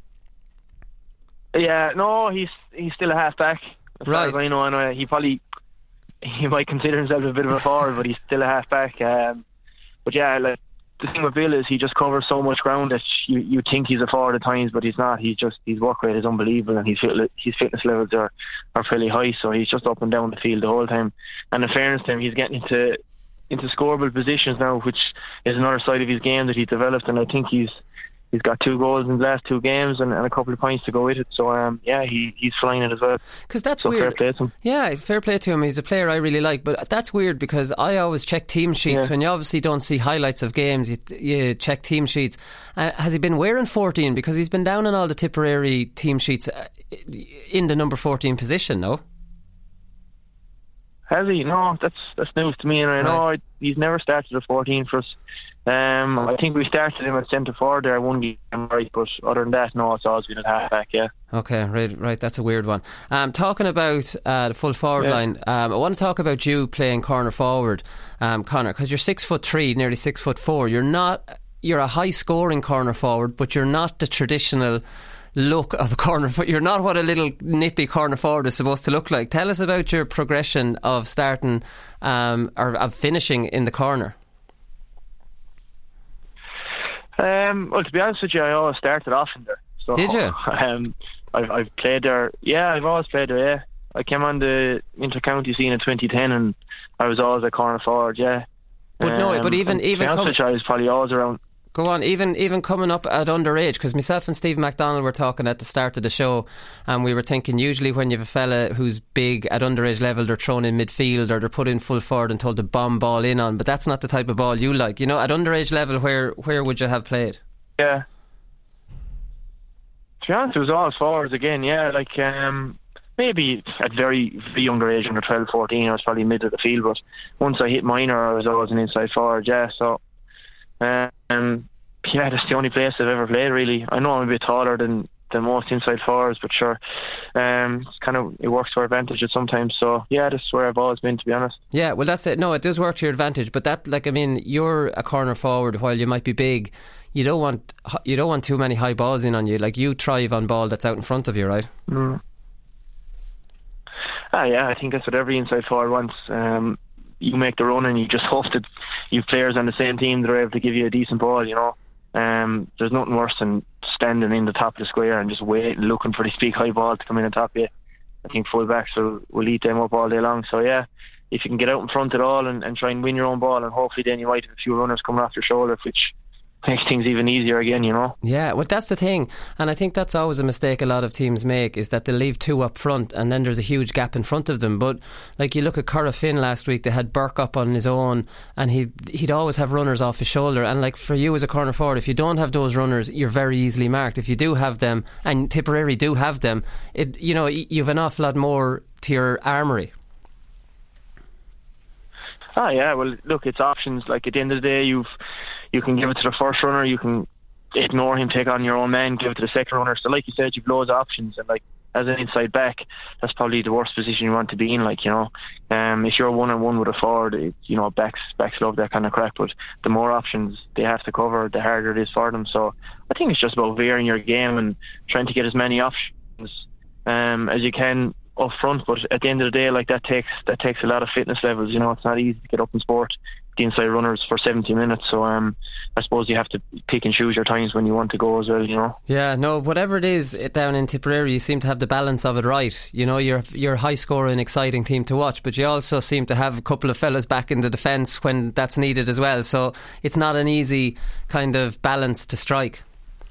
Yeah, no, he's he's still a half back. As right. far as I know, and uh, he probably he might consider himself a bit of a forward, but he's still a half back. Um, but yeah, like the thing with Bill is he just covers so much ground that you you think he's a forward at times, but he's not. He's just his work rate is unbelievable, and his his fitness levels are, are fairly high. So he's just up and down the field the whole time. And in fairness to him, he's getting into into scoreable positions now, which is another side of his game that he's developed. And I think he's he's got two goals in the last two games and, and a couple of points to go with it. So um, yeah, he he's flying it as well. Because that's so weird. Fair play to him. Yeah, fair play to him. He's a player I really like, but that's weird because I always check team sheets. Yeah. When you obviously don't see highlights of games, you, you check team sheets. Uh, has he been wearing fourteen? Because he's been down in all the Tipperary team sheets in the number fourteen position, no? Has he? No, that's that's news to me, and I know right. he's never started at fourteen for us. Um, I think we started him at centre forward there one game, right? But other than that, no, it's always been at half back. Yeah. Okay, right, right. That's a weird one. Um, talking about uh, the full forward yeah. line, um, I want to talk about you playing corner forward, um, Conor, because you're six foot three, nearly six foot four. You're not. You're a high scoring corner forward, but you're not the traditional look of a corner. You're not what a little nippy corner forward is supposed to look like. Tell us about your progression of starting um, or of finishing in the corner. Um, well, to be honest with you, I always started off in there. So, Did you? Um, I've, I've played there. Yeah, I've always played there. Yeah, I came on the inter-county scene in twenty ten, and I was always a corner forward. Yeah, but um, no, but even even to be honest with you, I was probably always around. Go on, even even coming up at underage, because myself and Steve MacDonald were talking at the start of the show, and we were thinking usually when you have a fella who's big at underage level, they're thrown in midfield or they're put in full forward and told to bomb ball in on, but that's not the type of ball you like. You know, at underage level, where where would you have played? Yeah, to be honest, it was always forwards again. Yeah, like um, maybe at very, very younger age, under twelve, fourteen, I was probably mid of the field, but once I hit minor, I was always an inside forward. Yeah, so. Um, yeah, that's the only place I've ever played, really. I know I'm a bit taller than, the most inside forwards, but sure, um, it's kind of it works to our advantage at sometimes. So yeah, that's where I've always been, to be honest. Yeah, well, that's it. No, it does work to your advantage, but that, like, I mean, you're a corner forward. While you might be big, you don't want you don't want too many high balls in on you. Like, you thrive on ball that's out in front of you, right? Mm. Ah, yeah, I think that's what every inside forward wants. Um, you make the run and you just hope that you've players on the same team that are able to give you a decent ball, you know. Um, there's nothing worse than standing in the top of the square and just waiting, looking for this big high ball to come in on top of you. I think full-backs will, will eat them up all day long. So yeah, if you can get out in front at all and, and try and win your own ball, and hopefully then you might have a few runners coming off your shoulder, which makes things even easier again, you know. Yeah, well, that's the thing, and I think that's always a mistake a lot of teams make, is that they leave two up front and then there's a huge gap in front of them. But like, you look at Curra Finn last week, they had Burke up on his own and he, he'd always have runners off his shoulder, and like, for you as a corner forward, if you don't have those runners, you're very easily marked. If you do have them, and Tipperary do have them, it, you know, you've an awful lot more to your armoury. Ah, yeah, well, look, it's options. Like, at the end of the day, you've you can give it to the first runner, you can ignore him, take on your own man, give it to the second runner. So like you said, you've loads of options, and like, as an inside back, that's probably the worst position you want to be in, like, you know. Um, if you're one on one with a forward, it, you know, backs backs love that kind of crack, but the more options they have to cover, the harder it is for them. So I think it's just about varying your game and trying to get as many options um, as you can up front. But at the end of the day, like, that takes that takes a lot of fitness levels, you know. It's not easy to get up in sport, the inside runners, for seventy minutes. So um, I suppose you have to pick and choose your times when you want to go as well, you know. Yeah, no, whatever it is down in Tipperary, you seem to have the balance of it right. You know, you're you're a high scoring, exciting team to watch, but you also seem to have a couple of fellas back in the defence when that's needed as well. So it's not an easy kind of balance to strike.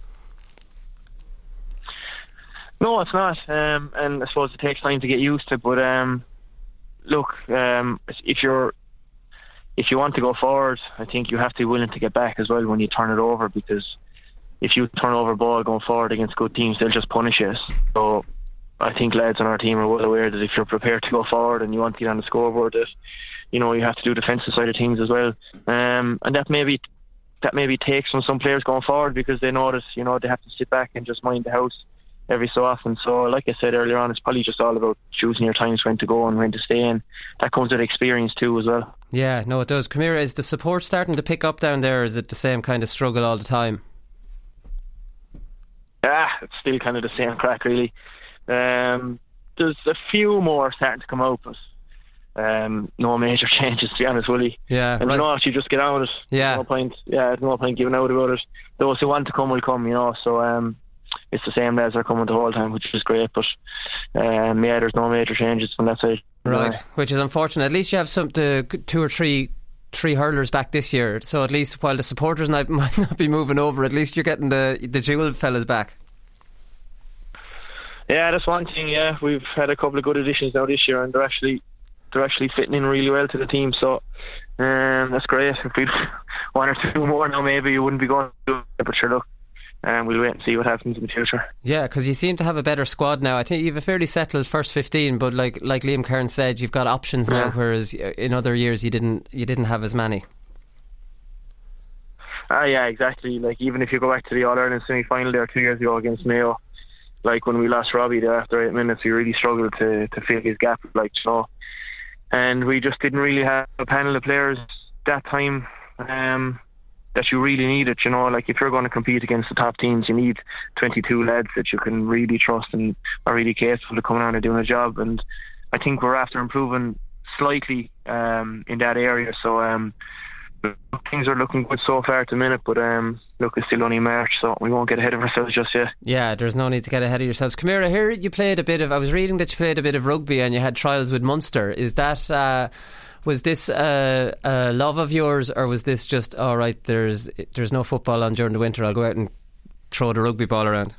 No, it's not, um, and I suppose it takes time to get used to. But um, look, um, if you're if you want to go forward, I think you have to be willing to get back as well when you turn it over, because if you turn over a ball going forward against good teams, they'll just punish you. So I think lads on our team are well aware that if you're prepared to go forward and you want to get on the scoreboard, that, you know, you have to do defensive side of things as well, um, and that maybe that maybe takes from some players going forward, because they know that, you know, they have to sit back and just mind the house every so often. So like I said earlier on, it's probably just all about choosing your times when to go and when to stay in. That comes with experience too as well. Yeah, no, it does. Camira, is the support starting to pick up down there? Is it the same kind of struggle all the time? Ah, it's still kind of the same crack, really. Um, there's a few more starting to come out, but um, no major changes, to be honest, Willie. Yeah, and right. You know, if you just get on with it, yeah, there's no point. Yeah, there's no point giving out about it. Those who want to come will come, you know. So um, it's the same lads are coming the whole time, which is great. But um, yeah, there's no major changes from that side. Right, uh, which is unfortunate. At least you have some the two or three three hurlers back this year, so at least while the supporters might, might not be moving over, at least you're getting the the dual fellas back. Yeah, that's one thing. Yeah, we've had a couple of good additions now this year, and they're actually they're actually fitting in really well to the team. So um, that's great. If we'd one or two more now, maybe you wouldn't be going to do it, but sure, look. And we'll wait and see what happens in the future. Yeah, because you seem to have a better squad now. I think you have a fairly settled first fifteen, but like like Liam Kearns said, you've got options now, yeah. Whereas in other years you didn't you didn't have as many. Ah, yeah, exactly. Like, even if you go back to the All Ireland semi final there two years ago against Mayo, like when we lost Robbie there after eight minutes, we really struggled to to fill his gap, like, you know. And we just didn't really have a panel of players that time. Um. that you really need it, you know. Like, if you're going to compete against the top teams, you need twenty-two lads that you can really trust and are really capable of coming on and doing a job. And I think we're after improving slightly um, in that area. So um, things are looking good so far at the minute, but um, look, it's still only March, so we won't get ahead of ourselves just yet. Yeah, there's no need to get ahead of yourselves. Camira, here you played a bit of, I was reading that you played a bit of rugby and you had trials with Munster. Is that... Uh, Was this a, a love of yours, or was this just, all right, there's there's no football on during the winter, I'll go out and throw the rugby ball around?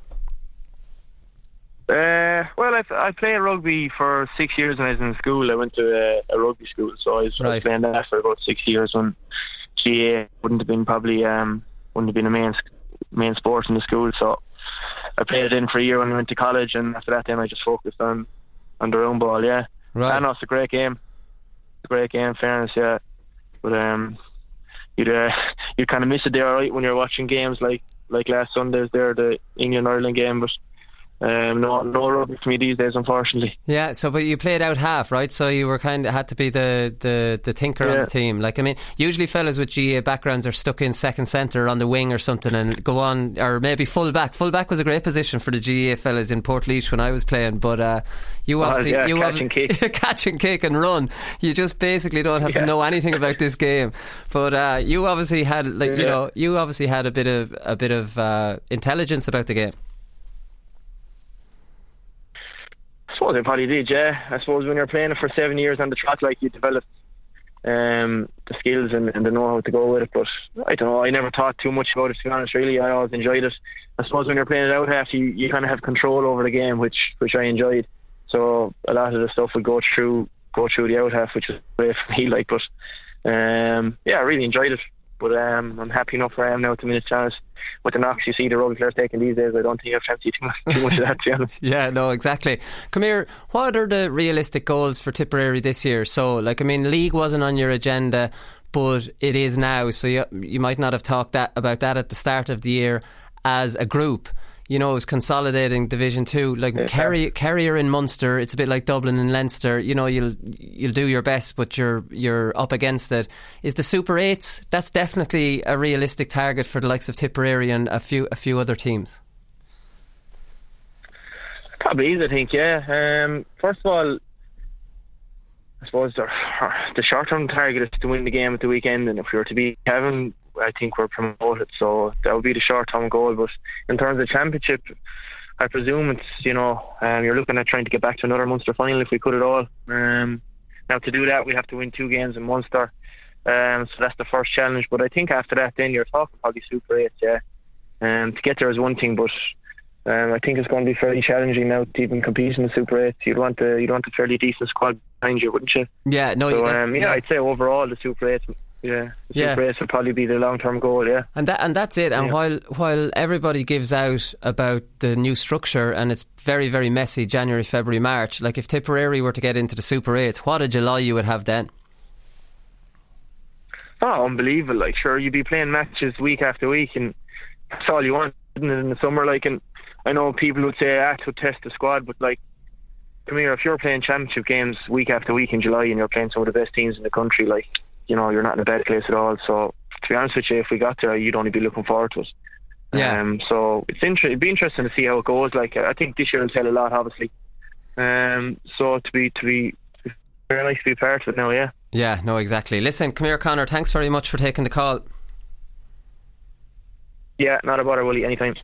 Uh, well, I, I played rugby for six years when I was in school. I went to a, a rugby school, so I was, right. I was playing that for about six years when G A A wouldn't have been probably um, wouldn't have been a main main sport in the school. So I played it in for a year when I went to college, and after that, then I just focused on on the round ball. Yeah, right. I know it's a great game. It's a great game, fairness, yeah. But um, you'd uh, you would kind of miss it there, right, when you're watching games like like last Sunday's there, the England Ireland game. But Um, no, no rugby for me these days, unfortunately. Yeah, so but you played out half, right? So you were kind of had to be the, the, the thinker yeah. on the team. Like, I mean, usually fellas with G A A backgrounds are stuck in second centre on the wing or something and go on, or maybe full back. Full back was a great position for the G A A fellas in Portlaoise when I was playing. But uh, you obviously well, yeah, you catch and kick, catch and kick and run. You just basically don't have yeah. to know anything about this game. But uh, you obviously had, like yeah. you know, you obviously had a bit of a bit of uh, intelligence about the game. I suppose I probably did, yeah. I suppose when you're playing it for seven years on the trot, like, you develop um, the skills and, and the know-how to go with it. But I don't know, I never thought too much about it, to be honest, really. I always enjoyed it. I suppose when you're playing it out half, you, you kind of have control over the game, which which I enjoyed. So a lot of the stuff would go through go through the out half, which was great for me. Like, but um, yeah, I really enjoyed it. But um, I'm happy enough where I am now at the minute, chance. With the knocks you see the rugby players taking these days, I don't think I fancy too much, too much of that, to be honest. Yeah, no, exactly. Come here, what are the realistic goals for Tipperary this year? So, like, I mean, league wasn't on your agenda, but it is now. So you you might not have talked that about that at the start of the year as a group. You know, it's consolidating Division Two. Like yeah. Kerry, Kerry are in Munster. It's a bit like Dublin and Leinster. You know, you'll you'll do your best, but you're you're up against it. Is the Super Eights? That's definitely a realistic target for the likes of Tipperary and a few a few other teams. Probably is, I think. Yeah. Um, first of all, I suppose the, the short-term target is to win the game at the weekend, and if we were to beat Cavan, I think we're promoted, so that would be the short-term goal. But in terms of championship, I presume it's, you know, um, you're looking at trying to get back to another Munster final if we could at all. Um, now to do that, we have to win two games in Munster, um, so that's the first challenge. But I think after that, then you're talking probably Super eight, yeah. Um, to get there is one thing, but um, I think it's going to be fairly challenging now to even compete in the Super eight. You'd want a, you'd want a fairly decent squad behind you, wouldn't you? Yeah, no. So you um, yeah, yeah, I'd say overall the Super eight. Yeah, the yeah. Super eight would probably be the long-term goal. Yeah, and that and that's it. And yeah. while while everybody gives out about the new structure and it's very very messy, January, February, March. Like if Tipperary were to get into the Super eight, what a July you would have then. Oh, unbelievable! Like, sure, you'd be playing matches week after week, and that's all you want, isn't it, in the summer? Like, and I know people would say, ah, to test the squad, but like, come here, if you're playing championship games week after week in July and you're playing some of the best teams in the country, like, you know, you're not in a bad place at all. So, to be honest with you, if we got there, you'd only be looking forward to it. Yeah. Um, so it's inter- it'd be interesting to see how it goes. Like, I think this year will tell a lot, obviously. Um, so to be to be very nice to be part of it now. Yeah. Yeah. No, exactly. Listen, come here, Conor. Thanks very much for taking the call. Yeah, not a bother, Willie. Anytime.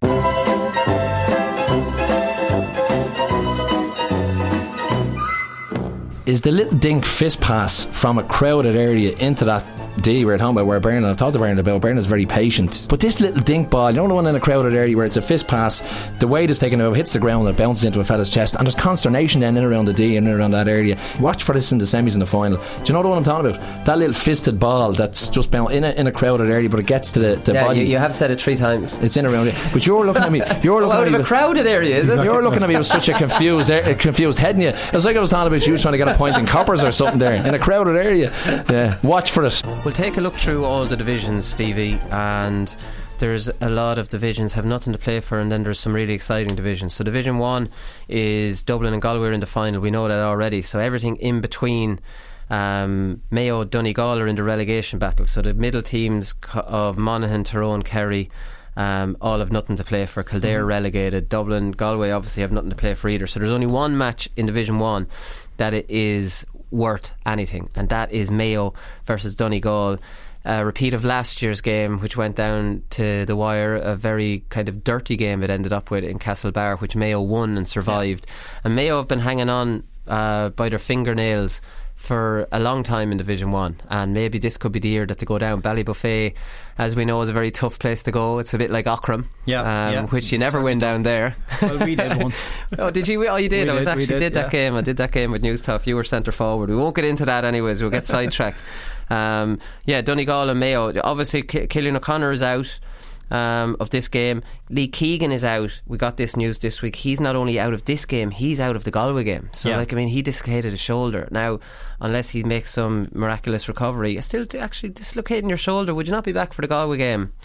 Is the little dink fist pass from a crowded area into that D we're talking about, where Bernard, I've talked to Bernard about, Bernard's very patient, but this little dink ball, you know, the one in a crowded area where it's a fist pass, the weight is taken over, hits the ground and it bounces into a fella's chest, and there's consternation then in around the D and in around that area. Watch for this in the semis and the final. Do you know the one I'm talking about? That little fisted ball that's just bounced in a, in a crowded area, but it gets to the, the yeah, body. You, you have said it three times. It's in around it. But you're looking at me, you're looking well, at me out of a crowded area, is it? You're looking at me with such a confused a confused head in you. It was like I was talking about you trying to get a point in coppers or something there in a crowded area. Yeah, watch for it. We'll take a look through all the divisions, Stevie, and there's a lot of divisions have nothing to play for, and then there's some really exciting divisions. So Division one is Dublin and Galway are in the final, we know that already. So everything in between, um, Mayo, Donegal are in the relegation battle. So the middle teams of Monaghan, Tyrone, Kerry, um, all have nothing to play for. Kildare mm-hmm. relegated. Dublin, Galway obviously have nothing to play for either. So there's only one match in Division one that it is worth anything, and that is Mayo versus Donegal. A repeat of last year's game, which went down to the wire, a very kind of dirty game it ended up with in Castlebar, which Mayo won and survived. Yeah. And Mayo have been hanging on uh, by their fingernails for a long time in Division one, and maybe this could be the year that they go down. Ballybuffet, as we know, is a very tough place to go. It's a bit like Ockram, yeah, um, yeah. which you never win down there. Well, we did once. Oh, did you? Oh, you did. We I was did, actually did, did that yeah. game. I did that game with Newstalk. You were centre forward. We won't get into that anyways. We'll get sidetracked. Um, yeah, Donegal and Mayo. Obviously, K- Cillian O'Connor is out um, of this game. Lee Keegan is out. We got this news this week. He's not only out of this game, he's out of the Galway game. So, yeah. like, I mean, he dislocated his shoulder. Now, unless he makes some miraculous recovery, still actually dislocating your shoulder, would you not be back for the Galway game?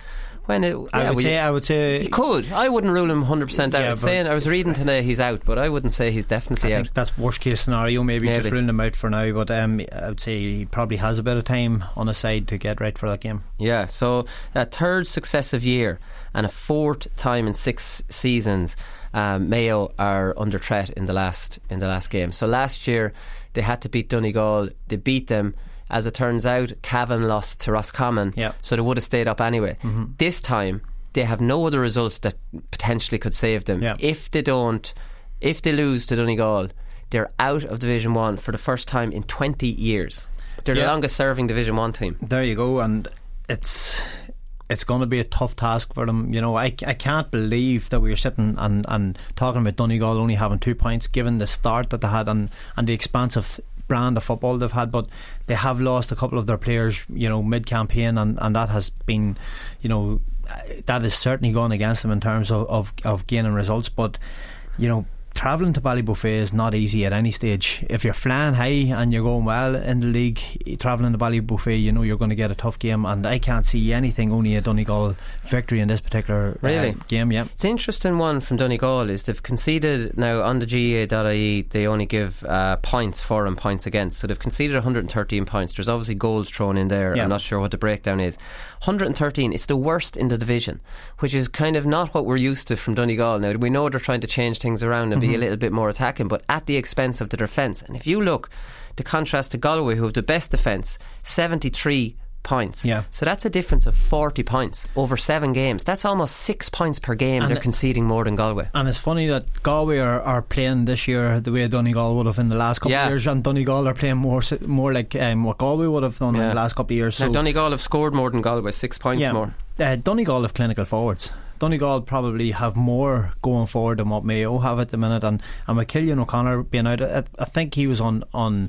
When it, I yeah, would well, say, I would say he could. I wouldn't rule him one hundred percent out. Yeah, I was saying, I was reading today he's out, but I wouldn't say he's definitely I out. think that's worst case scenario. Maybe, Maybe. just ruling him out for now. But um, I would say he probably has a bit of time on his side to get right for that game. Yeah, so a third successive year and a fourth time in six seasons, um, Mayo are under threat in the last in the last game. So last year they had to beat Donegal. They beat them. As it turns out, Cavan lost to Roscommon, yeah. so they would have stayed up anyway. Mm-hmm. This time they have no other results that potentially could save them. Yeah. If they don't, if they lose to Donegal, they're out of Division One for the first time in twenty years. They're yeah. the longest serving Division One team. There you go, and it's it's going to be a tough task for them. You know, I, I can't believe that we were sitting and, and talking about Donegal only having two points, given the start that they had and, and the expansive brand of football they've had. But they have lost a couple of their players, you know, mid-campaign, and, and that has been, you know, that has certainly gone against them in terms of, of, of gaining results. But, you know, travelling to Ballybofey is not easy at any stage. If you're flying high and you're going well in the league, travelling to Ballybofey, you know you're going to get a tough game, and I can't see anything, only a Donegal victory in this particular really? uh, game. Yeah, it's an interesting one from Donegal. Is they've conceded now on the G A A dot I E, they only give uh, points for and points against, so they've conceded one hundred thirteen points. There's obviously goals thrown in there. Yeah. I'm not sure what the breakdown is. one hundred thirteen is the worst in the division, which is kind of not what we're used to from Donegal. Now we know they're trying to change things around and be a little bit more attacking, but at the expense of the defence. And if you look to contrast to Galway, who have the best defence, seventy-three points. Yeah. So that's a difference of forty points over seven games. That's almost six points per game. And they're conceding more than Galway. And it's funny that Galway are, are playing this year the way Donegal would have in the last couple yeah. of years, and Donegal are playing more more like um, what Galway would have done yeah. in the last couple of years. Now So Donegal have scored more than Galway, six points yeah, more. Uh, Donegal have clinical forwards. Donegal probably have more going forward than what Mayo have at the minute, and, and with Killian O'Connor being out, I, I think he was on on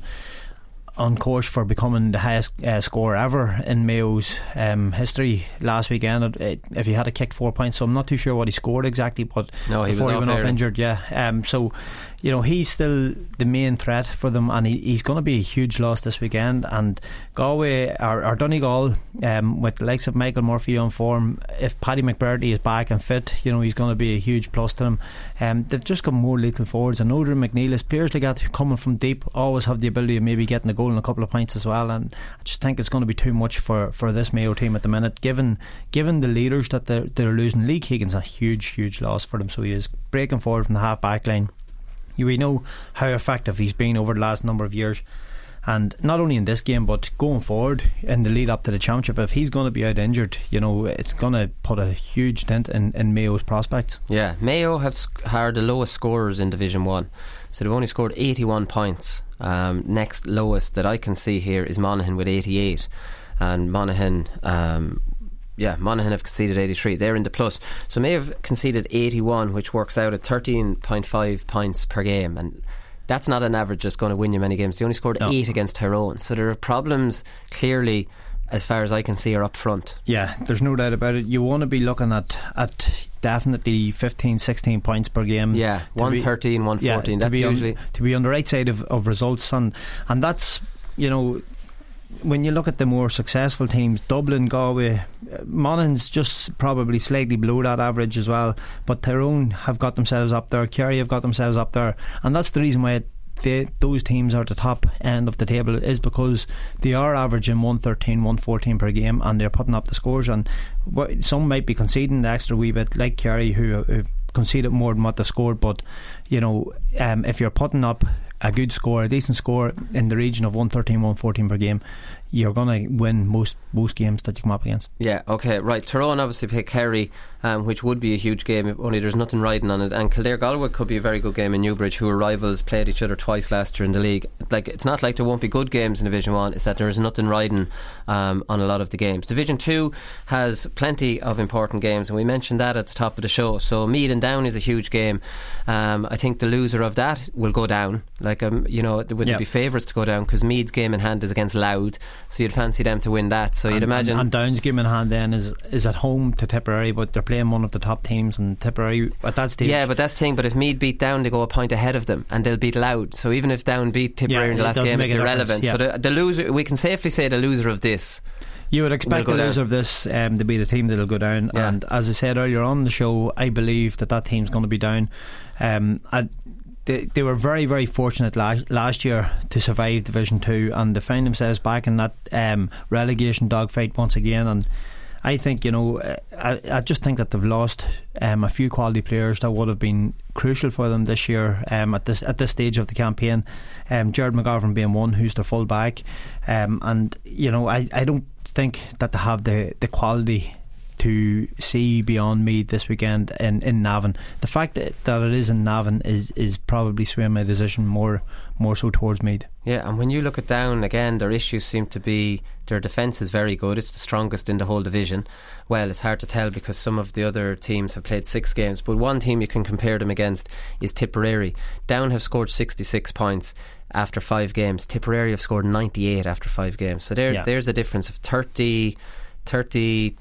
on course for becoming the highest uh, scorer ever in Mayo's um, history last weekend. It, if he had a kicked four points, so I'm not too sure what he scored exactly, but no, he before was he went off, off injured, yeah. Um, so you know he's still the main threat for them, and he, he's going to be a huge loss this weekend. And Galway or, or Donegal, um, with the likes of Michael Murphy on form, if Paddy McBurdy is back and fit, you know he's going to be a huge plus to them. Um, they've just got more lethal forwards, and Odrin McNeilis, players like that coming from deep always have the ability of maybe getting a goal and a couple of points as well. And I just think it's going to be too much for, for this Mayo team at the minute, given given the leaders that they're, they're losing. Lee Keegan's a huge huge loss for them, so he is breaking forward from the half back line. We know how effective he's been over the last number of years, and not only in this game but going forward in the lead up to the championship. If he's going to be out injured, you know it's going to put a huge dent in, in Mayo's prospects. Yeah, Mayo have sc- are the lowest scorers in Division one, so they've only scored eighty-one points. Um, next lowest that I can see here is Monaghan with eighty-eight, and Monaghan um, yeah, Monaghan have conceded eighty-three. They're in the plus. So Mayo have conceded eighty-one, which works out at thirteen point five points per game, and that's not an average that's going to win you many games. They only scored no. eight against Tyrone, so there are problems clearly, as far as I can see, are up front. Yeah, there's no doubt about it. You want to be looking at at definitely fifteen, sixteen points per game. Yeah, one thirteen, one fourteen. Yeah, that's usually on, to be on the right side of, of results, and and that's, you know, when you look at the more successful teams, Dublin, Galway, Monaghan's just probably slightly below that average as well, but Tyrone have got themselves up there, Kerry have got themselves up there, and that's the reason why they, those teams are at the top end of the table, is because they are averaging one thirteen, one fourteen per game, and they're putting up the scores. And some might be conceding the extra wee bit, like Kerry, who have conceded more than what they've scored, but you know, um, if you're putting up a good score, a decent score in the region of one thirteen, one fourteen per game, you're going to win most most games that you come up against. Yeah, okay, right. Tyrone obviously play Kerry, um, which would be a huge game, only there's nothing riding on it. And Kildare Galway could be a very good game in Newbridge, who are rivals, played each other twice last year in the league. Like, it's not like there won't be good games in Division one, it's that there is nothing riding um, on a lot of the games. Division two has plenty of important games, and we mentioned that at the top of the show. So Meath and Down is a huge game. um, I think the loser of that will go down. Like, um, you know, would yep. be favourites to go down, because Meath's game in hand is against Louth, so you'd fancy them to win that. So and, you'd imagine and, and Down's game in hand then is, is at home to Tipperary, but they're playing one of the top teams, and Tipperary at that stage, yeah, but that's the thing. But if Meath beat Down, they go a point ahead of them, and they'll beat Louth. So even if Down beat Tipperary yeah, in the last game, it's irrelevant. Yeah. So the, the loser, we can safely say the loser of this You would expect the loser of this um, to be the team that'll go down. Yeah. And as I said earlier on the show, I believe that that team's going to be down. Um, I, they, they were very, very fortunate last, last year to survive Division two and to find themselves back in that um, relegation dogfight once again. And I think, you know, I, I just think that they've lost um, a few quality players that would have been crucial for them this year um, at this at this stage of the campaign. Um, Jared McGovern being one, who's their full back, um, and you know, I, I don't think that they have the, the quality to see beyond Meath this weekend in, in Navan. The fact that, that it is in Navan is, is probably swaying my decision more more so towards Meath. Yeah, and when you look at Down again, their issues seem to be their defence is very good. It's the strongest in the whole division. Well, it's hard to tell because some of the other teams have played six games, but one team you can compare them against is Tipperary. Down have scored sixty-six points after five games. Tipperary have scored ninety-eight after five games. So there, yeah. there's a difference of thirty, thirty-two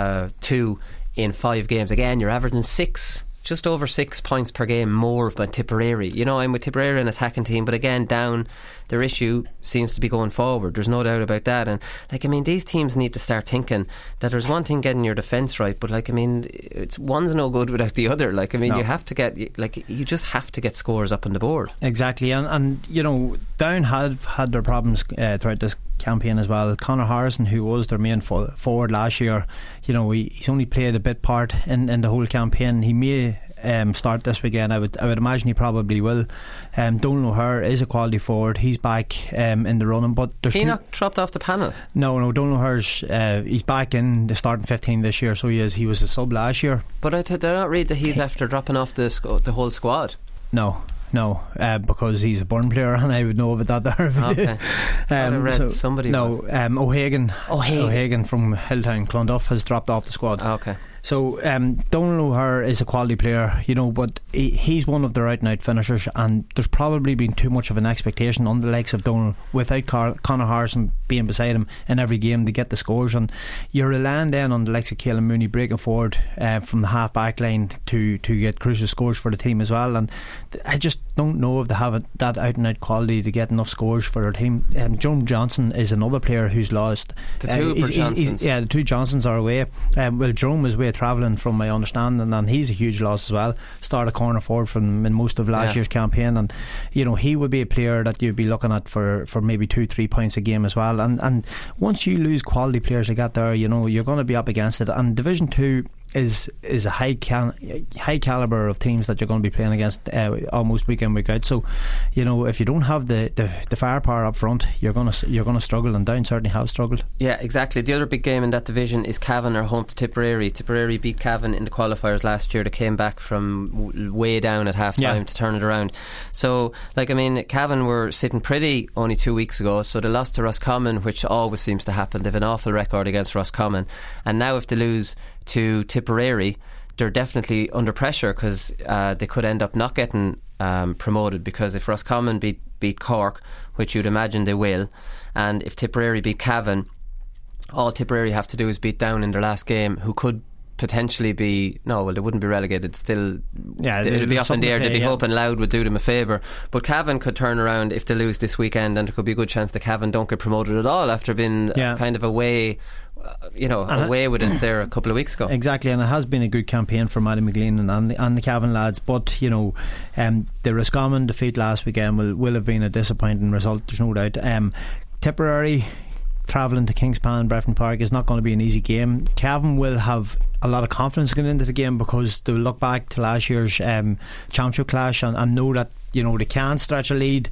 in five games. Again, you're averaging six, just over six points per game more than Tipperary. You know, I'm with Tipperary, an attacking team, but again, Down, their issue seems to be going forward. There's no doubt about that. And like, I mean, these teams need to start thinking that there's one thing getting your defence right, but like, I mean, it's one's no good without the other. Like, I mean, no. you have to get, like, you just have to get scores up on the board. Exactly, and and you know, Down have had their problems uh, throughout this campaign as well. Connor Harrison, who was their main fo- forward last year, you know, he, he's only played a bit part in, in the whole campaign. He may um, start this weekend. I would I would imagine he probably will. Um, Donal O'Hare is a quality forward. He's back um, in the running, but there's he two- not dropped off the panel? No, no. Donal O'Hare's uh, he's back in the starting fifteen this year, so he is. He was a sub last year. But I th- did I not read that he's after dropping off the sc- the whole squad? No. No, uh, because he's a Burn player, and I would know about that there. Okay. um, I read so, somebody. No, um, O'Hagan, O'Hagan. O'Hagan from Hilltown Clonduff has dropped off the squad. Okay. So um, Donal O'Hare is a quality player, you know, but he, he's one of the out and out finishers, and there's probably been too much of an expectation on the likes of Donal without Car- Conor Harrison being beside him in every game to get the scores. And you're relying then on the likes of Caelan Mooney breaking forward uh, from the half back line to, to get crucial scores for the team as well. And th- I just don't know if they have it, that out and out quality to get enough scores for their team. Um, Jerome Johnson is another player who's lost. The two uh, he's, Johnsons. He's, he's, yeah, the two Johnsons are away. Um, well, Jerome is away travelling from my understanding, and he's a huge loss as well. Started corner forward from in most of last yeah. year's campaign, and you know, he would be a player that you'd be looking at for, for maybe two, three points a game as well. And and once you lose quality players like that there, you know, you're going to be up against it. And Division two is is a high cal- high calibre of teams that you're going to be playing against uh, almost week in, week out. So you know, if you don't have the, the, the firepower up front, you're going to you're going to struggle, and Down certainly have struggled. Yeah, exactly. The other big game in that division is Cavan are home to Tipperary. Tipperary beat Cavan in the qualifiers last year. They came back from w- way down at half time yeah. to turn it around. So like, I mean, Cavan were sitting pretty only two weeks ago, so they lost to Roscommon, which always seems to happen. They've an awful record against Roscommon, and now if they lose to Tipperary, they're definitely under pressure, because uh, they could end up not getting um, promoted, because if Roscommon beat, beat Cork, which you'd imagine they will, and if Tipperary beat Cavan, all Tipperary have to do is beat Down in their last game, who could potentially be no well they wouldn't be relegated still. Yeah, it'll be up in the air. They'd be yeah. hoping Louth would do them a favour, but Cavan could turn around if they lose this weekend, and there could be a good chance that Cavan don't get promoted at all after being yeah. kind of away you know and away it, with it there a couple of weeks ago. Exactly, and it has been a good campaign for Matty McLean and, and, the, and the Cavan lads, but you know um, the Roscommon defeat last weekend will, will have been a disappointing result, there's no doubt. um, Tipperary travelling to Kingspan, Breffin Park is not going to be an easy game. Cavan will have a lot of confidence going into the game, because they'll look back to last year's um, championship clash and, and know that you know they can stretch a lead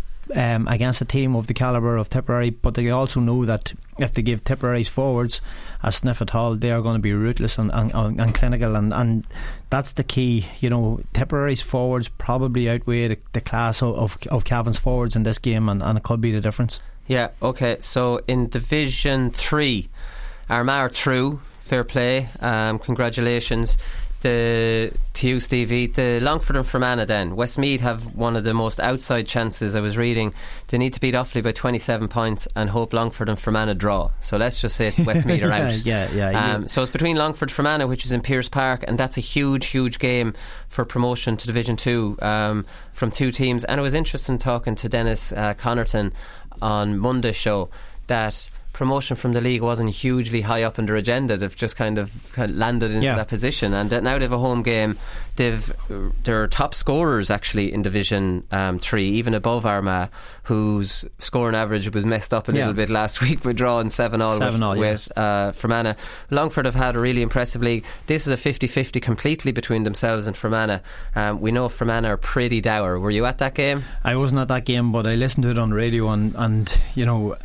um, against a team of the calibre of Tipperary, but they also know that if they give Tipperary's forwards a sniff at all, they are going to be ruthless and, and, and clinical, and, and that's the key. You know, Tipperary's forwards probably outweigh the, the class of, of, of Cavan's forwards in this game, and, and it could be the difference. Yeah, okay, so in Division three, Armagh are through, fair play, um, congratulations the, to you, Stevie. The Longford and Fermanagh then, Westmeath have one of the most outside chances. I was reading they need to beat Offaly by twenty-seven points and hope Longford and Fermanagh draw, so let's just say Westmeath are out. yeah, yeah, yeah. Um, so it's between Longford and Fermanagh, which is in Pearse Park, and that's a huge huge game for promotion to Division two um, from two teams. And it was interesting talking to Dennis uh, Connerton on Monday's show that promotion from the league wasn't hugely high up on their agenda. They've just kind of, kind of landed into yeah. that position, and uh, now they have a home game. They've they're top scorers actually in Division um, Three, even above Armagh, whose scoring average was messed up a little yeah. bit last week with drawing seven all seven with, all, with yeah. uh, Fermanagh. Longford have had a really impressive league. This is a fifty-fifty completely between themselves and Fermanagh. Um, we know Fermanagh are pretty dour. Were you at that game? I wasn't at that game, but I listened to it on the radio, and, and you know,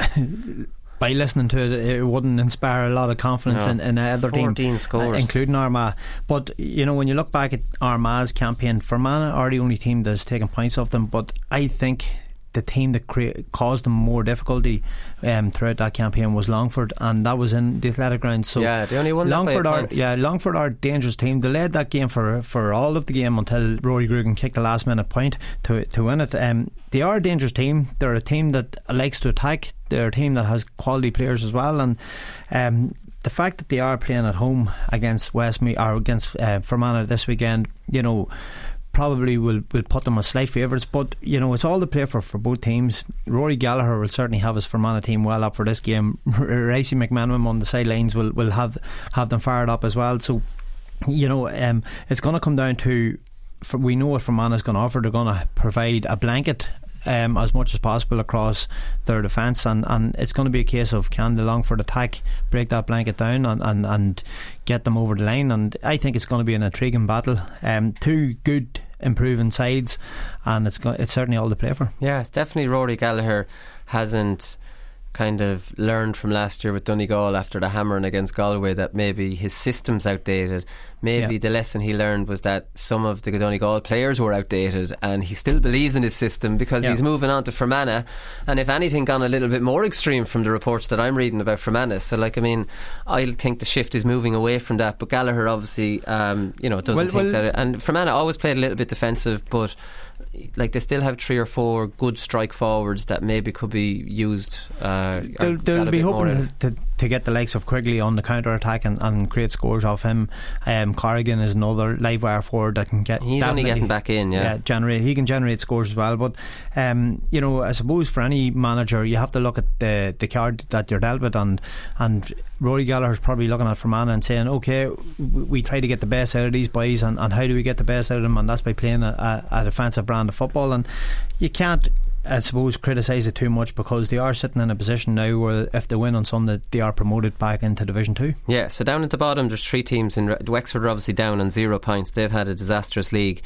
by listening to it, it wouldn't inspire a lot of confidence no. in, in other fourteen teams, scores. Uh, including Armagh. But you know, when you look back at Armagh's campaign, Fermanagh are the only team that's taken points off them. But I think the team that crea- caused them more difficulty um, throughout that campaign was Longford, and that was in the Athletic Ground. So yeah, they only won Longford that by a are point. yeah, Longford are a dangerous team. They led that game for for all of the game until Rory Grugan kicked the last minute point to to win it. Um, they are a dangerous team. They're a team that likes to attack. They're a team that has quality players as well, and um, the fact that they are playing at home against Westmeath or against uh, Fermanagh this weekend, you know, probably will, will put them as slight favourites. But you know, it's all to play for for both teams. Rory Gallagher will certainly have his Fermanagh team well up for this game. Racey McManaman on the sidelines will, will have have them fired up as well. So you know, um, it's going to come down to, for, we know what Fermanagh is going to offer. They're going to provide a blanket Um, as much as possible across their defence, and, and it's going to be a case of, can the Longford attack break that blanket down and, and, and get them over the line. And I think it's going to be an intriguing battle. Um, two good improving sides, and it's go- it's certainly all to play for. Yeah, it's definitely Rory Gallagher hasn't kind of learned from last year with Donegal after the hammering against Galway that maybe his system's outdated. Maybe yeah. the lesson he learned was that some of the Donegal players were outdated, and he still believes in his system because yeah. he's moving on to Fermanagh, and if anything gone a little bit more extreme from the reports that I'm reading about Fermanagh. So like, I mean, I think the shift is moving away from that, but Gallagher obviously um, you know, doesn't well, think well, that it, and Fermanagh always played a little bit defensive, but like they still have three or four good strike forwards that maybe could be used. Uh, they'll they'll be hoping to, to, to get the likes of Quigley on the counter attack and, and create scores off him. Um, Corrigan is another live wire forward that can get. He's only getting back in, yeah. yeah generate, he can generate scores as well. But um, you know, I suppose for any manager, you have to look at the the card that you're dealt with, and and Rory Gallagher's probably looking at Fermanagh and saying, okay, we try to get the best out of these boys, and, and how do we get the best out of them? And that's by playing a, a, a defensive brand of football. And you can't, I suppose, criticise it too much, because they are sitting in a position now where if they win on Sunday, they are promoted back into Division two. Yeah, so down at the bottom there's three teams in Wexford are obviously down on zero points. They've had a disastrous league.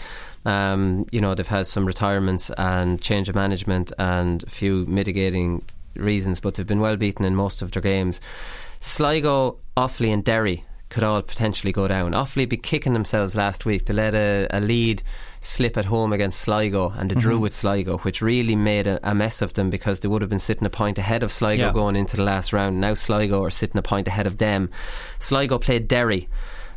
Um, you know, they've had some retirements and change of management and a few mitigating reasons, but they've been well beaten in most of their games. Sligo, Offaly and Derry could all potentially go down. Offaly be kicking themselves last week. They let a, a lead slip at home against Sligo, and they mm-hmm. drew with Sligo, which really made a, a mess of them, because they would have been sitting a point ahead of Sligo yeah. going into the last round. Now Sligo are sitting a point ahead of them. Sligo played Derry.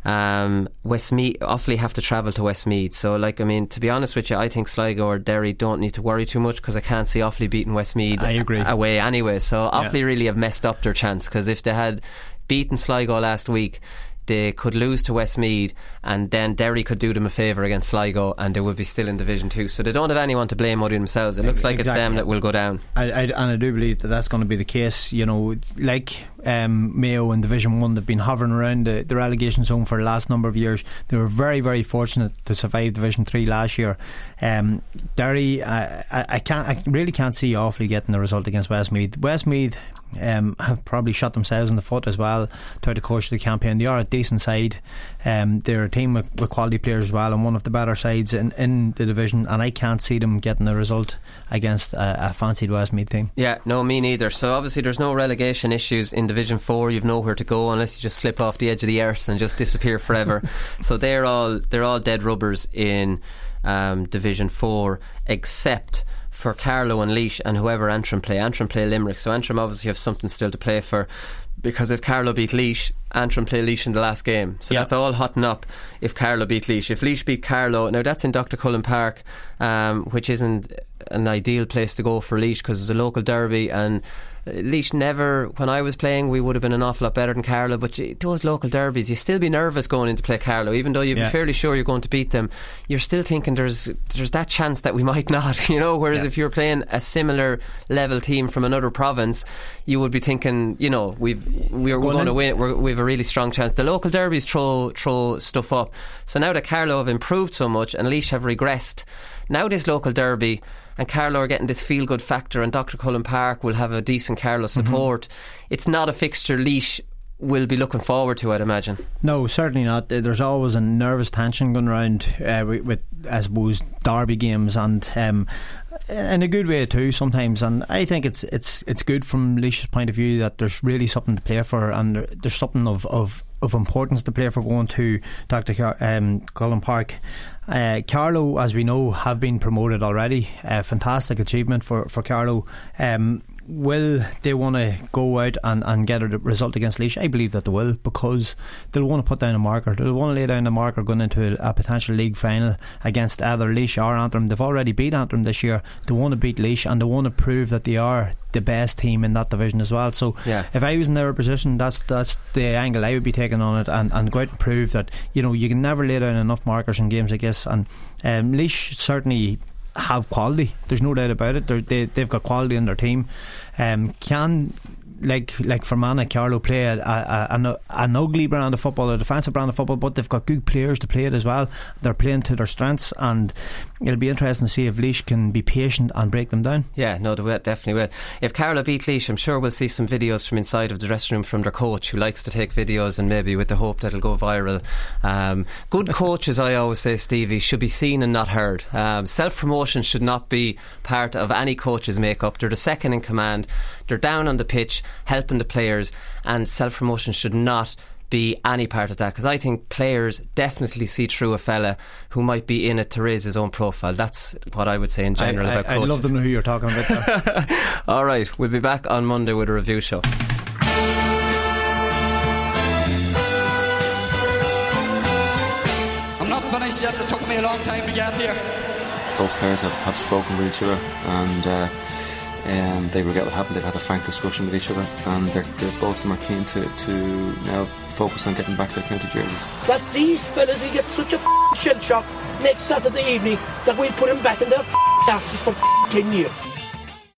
Um, Westmeath, Offaly have to travel to Westmeath. So, like, I mean, to be honest with you, I think Sligo or Derry don't need to worry too much, because I can't see Offaly beating Westmeath I agree. away anyway. So Offaly yeah. really have messed up their chance, because if they had beaten Sligo last week, they could lose to Westmeath, and then Derry could do them a favour against Sligo, and they would be still in Division two. So they don't have anyone to blame other than themselves. It looks like exactly. it's them that will go down. I, I, and I do believe that that's going to be the case. You know, like um, Mayo in Division one, they've been hovering around the, the relegation zone for the last number of years. They were very, very fortunate to survive Division three last year. Um, Derry, I, I, I can't, I really can't see Offaly getting the result against Westmeath. Westmeath Um, have probably shot themselves in the foot as well throughout the course of the campaign. They are a decent side. Um, they're a team with, with quality players as well, and one of the better sides in, in the division, and I can't see them getting a result against a, a fancied Westmeath team. Yeah, no, me neither. So obviously there's no relegation issues in Division four. You've nowhere to go unless you just slip off the edge of the earth and just disappear forever. So they're all they're all dead rubbers in um, Division four, except for Carlow and Laois and whoever Antrim play. Antrim play Limerick, so Antrim obviously have something still to play for. because if Carlow beat Laois, Antrim play Laois in the last game, so yeah. that's all hotting up if Carlow beat Laois. If Laois beat Carlow, now that's in Doctor Cullen Park, um, which isn't an ideal place to go for Laois because it's a local derby, and Laois never, when I was playing, we would have been an awful lot better than Carlow, but those local derbies, you still be nervous going in to play Carlow, even though you'd yeah. be fairly sure you're going to beat them. You're still thinking there's there's that chance that we might not, you know, whereas yeah. if you're playing a similar level team from another province, you would be thinking, you know, we've we're, we're going to win, we're, we have a really strong chance. The local derbies throw throw stuff up, so now that Carlow have improved so much and Laois have regressed, now this local derby and Carlow are getting this feel good factor, and Doctor Cullen Park will have a decent Carlow support. Mm-hmm. It's not a fixture Laois will be looking forward to, I'd imagine. No, certainly not. There's always a nervous tension going around uh, with, with, I suppose, derby games, and um, in a good way too sometimes. And I think it's it's it's good from Laois's point of view that there's really something to play for, and there's something of of, of importance to play for going to Doctor Car- um, Cullen Park. Uh, Carlow, as we know, have been promoted already. A fantastic achievement for, for Carlow. Um, will they want to go out and, and get a result against Laois? I believe that they will, because they'll want to put down a marker. They'll want to lay down a marker going into a, a potential league final against either Laois or Antrim. They've already beat Antrim this year. They want to beat Laois, and they want to prove that they are the best team in that division as well. So yeah. if I was in their position, that's that's the angle I would be taking on it, and, and go out and prove that, you know, you can never lay down enough markers in games like this. And um, Laois certainly have quality, there's no doubt about it. They're, they, they've got quality in their team. Um, can like like Fermanagh, Carlow play a, a, an, an ugly brand of football, a defensive brand of football, but they've got good players to play it as well. They're playing to their strengths, and it'll be interesting to see if Laois can be patient and break them down. Yeah, no, they will, definitely will. If Carlow beat Laois, I'm sure we'll see some videos from inside of the dressing room from their coach, who likes to take videos, and maybe with the hope that it'll go viral. Um, good coaches, I always say, Stevie, should be seen and not heard. Um, self-promotion should not be part of any coach's makeup. They're the second in command. They're down on the pitch helping the players, and self-promotion should not be any part of that, because I think players definitely see through a fella who might be in it to raise his own profile. That's what I would say in general I, I, about coaches. I love to know who you're talking about. Alright, we'll be back on Monday with a review show. I'm not finished yet. It took me a long time to get here. Both players have, have spoken with each other, and uh, um, they regret what happened. They've had a frank discussion with each other, and they're, they're both of them are keen to, to now focus on getting back their county jerseys. That these fellas will get such a shell shock next Saturday evening that we'll put them back in their asses for ten years.